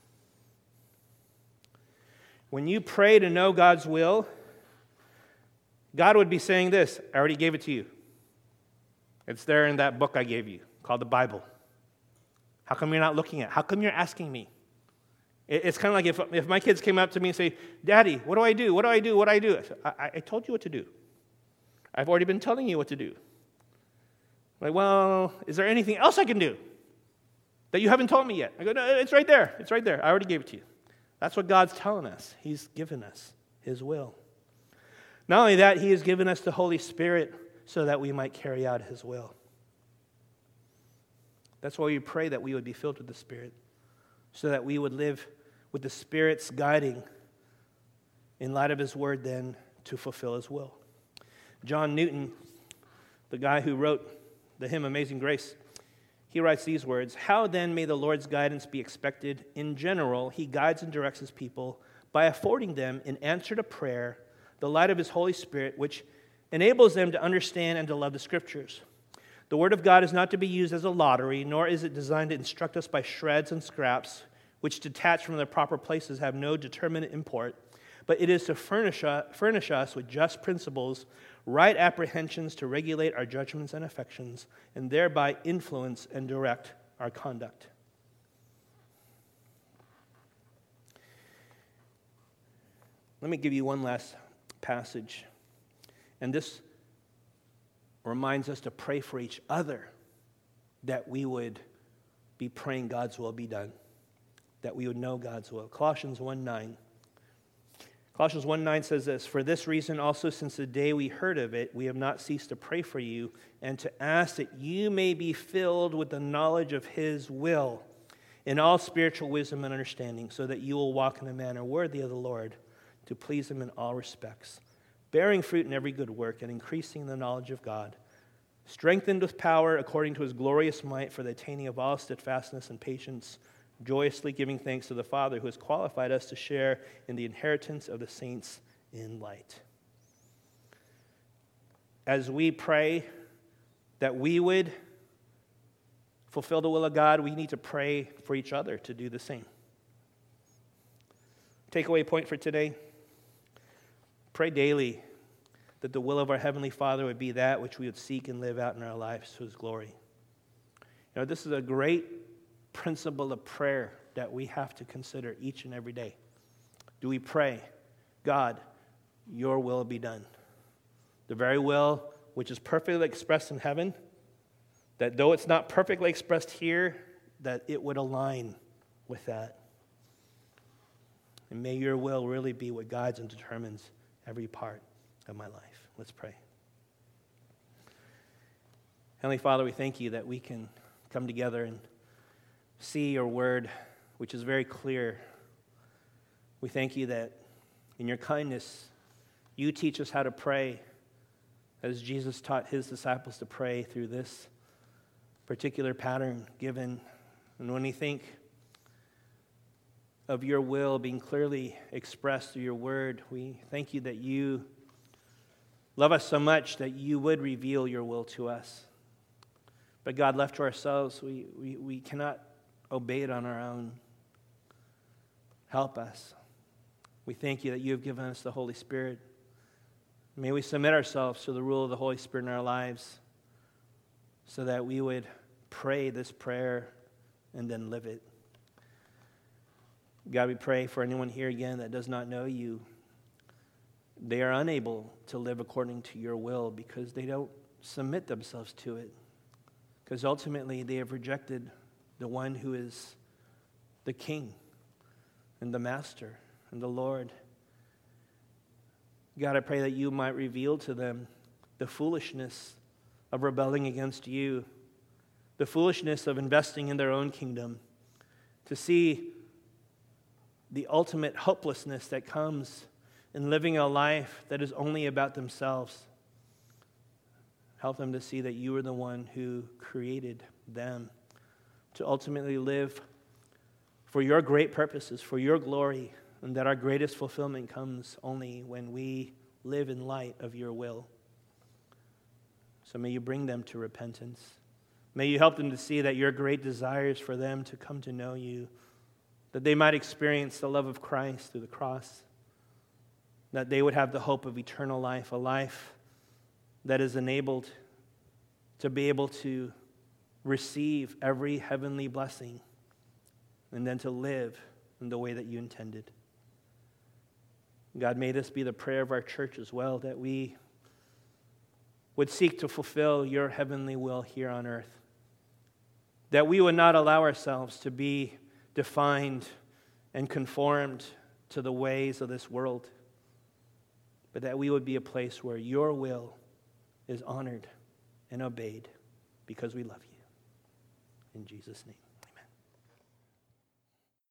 When you pray to know God's will, God would be saying this, I already gave it to you. It's there in that book I gave you called the Bible. How come you're not looking at it? How come you're asking me? It's kind of like if, if my kids came up to me and say, Daddy, what do I do? What do I do? What do I do? I, I told you what to do. I've already been telling you what to do. Like, well, is there anything else I can do that you haven't told me yet? I go, no, it's right there. It's right there. I already gave it to you. That's what God's telling us. He's given us His will. Not only that, He has given us the Holy Spirit so that we might carry out His will. That's why we pray that we would be filled with the Spirit, so that we would live with the Spirit's guiding in light of His word then to fulfill His will. John Newton, the guy who wrote the hymn Amazing Grace, he writes these words, how then may the Lord's guidance be expected? In general, He guides and directs His people by affording them, in answer to prayer, the light of His Holy Spirit, which enables them to understand and to love the Scriptures. The Word of God is not to be used as a lottery, nor is it designed to instruct us by shreds and scraps, which detached from their proper places have no determinate import, but it is to furnish us, furnish us with just principles, right apprehensions to regulate our judgments and affections, and thereby influence and direct our conduct. Let me give you one last passage. And this reminds us to pray for each other, that we would be praying God's will be done, that we would know God's will. Colossians one nine. Colossians one nine says this, for this reason also since the day we heard of it, we have not ceased to pray for you and to ask that you may be filled with the knowledge of His will in all spiritual wisdom and understanding, so that you will walk in a manner worthy of the Lord, to please Him in all respects, bearing fruit in every good work and increasing the knowledge of God, strengthened with power according to His glorious might for the attaining of all steadfastness and patience joyously giving thanks to the Father who has qualified us to share in the inheritance of the saints in light. As we pray that we would fulfill the will of God, we need to pray for each other to do the same. Takeaway point for today: pray daily that the will of our Heavenly Father would be that which we would seek and live out in our lives to His glory. You know, this is a great principle of prayer that we have to consider each and every day. Do we pray, God, your will be done? The very will which is perfectly expressed in heaven, that though it's not perfectly expressed here, that it would align with that. And may your will really be what guides and determines every part of my life. Let's pray. Heavenly Father, we thank you that we can come together and see your word, which is very clear. We thank you that in your kindness, you teach us how to pray, as Jesus taught his disciples to pray through this particular pattern given. And when we think of your will being clearly expressed through your word, we thank you that you love us so much that you would reveal your will to us. But God, left to ourselves, we, we, we cannot obey it on our own. Help us. We thank you that you have given us the Holy Spirit. May we submit ourselves to the rule of the Holy Spirit in our lives so that we would pray this prayer and then live it. God, we pray for anyone here again that does not know you. They are unable to live according to your will because they don't submit themselves to it. Because ultimately they have rejected the one who is the King and the Master and the Lord. God, I pray that you might reveal to them the foolishness of rebelling against you, the foolishness of investing in their own kingdom, to see the ultimate hopelessness that comes in living a life that is only about themselves. Help them to see that you are the one who created them to ultimately live for your great purposes, for your glory, and that our greatest fulfillment comes only when we live in light of your will. So may you bring them to repentance. May you help them to see that your great desires for them to come to know you, that they might experience the love of Christ through the cross, that they would have the hope of eternal life, a life that is enabled to be able to receive every heavenly blessing and then to live in the way that you intended. God, may this be the prayer of our church as well, that we would seek to fulfill your heavenly will here on earth, that we would not allow ourselves to be defined and conformed to the ways of this world, but that we would be a place where your will is honored and obeyed because we love you. In Jesus' name.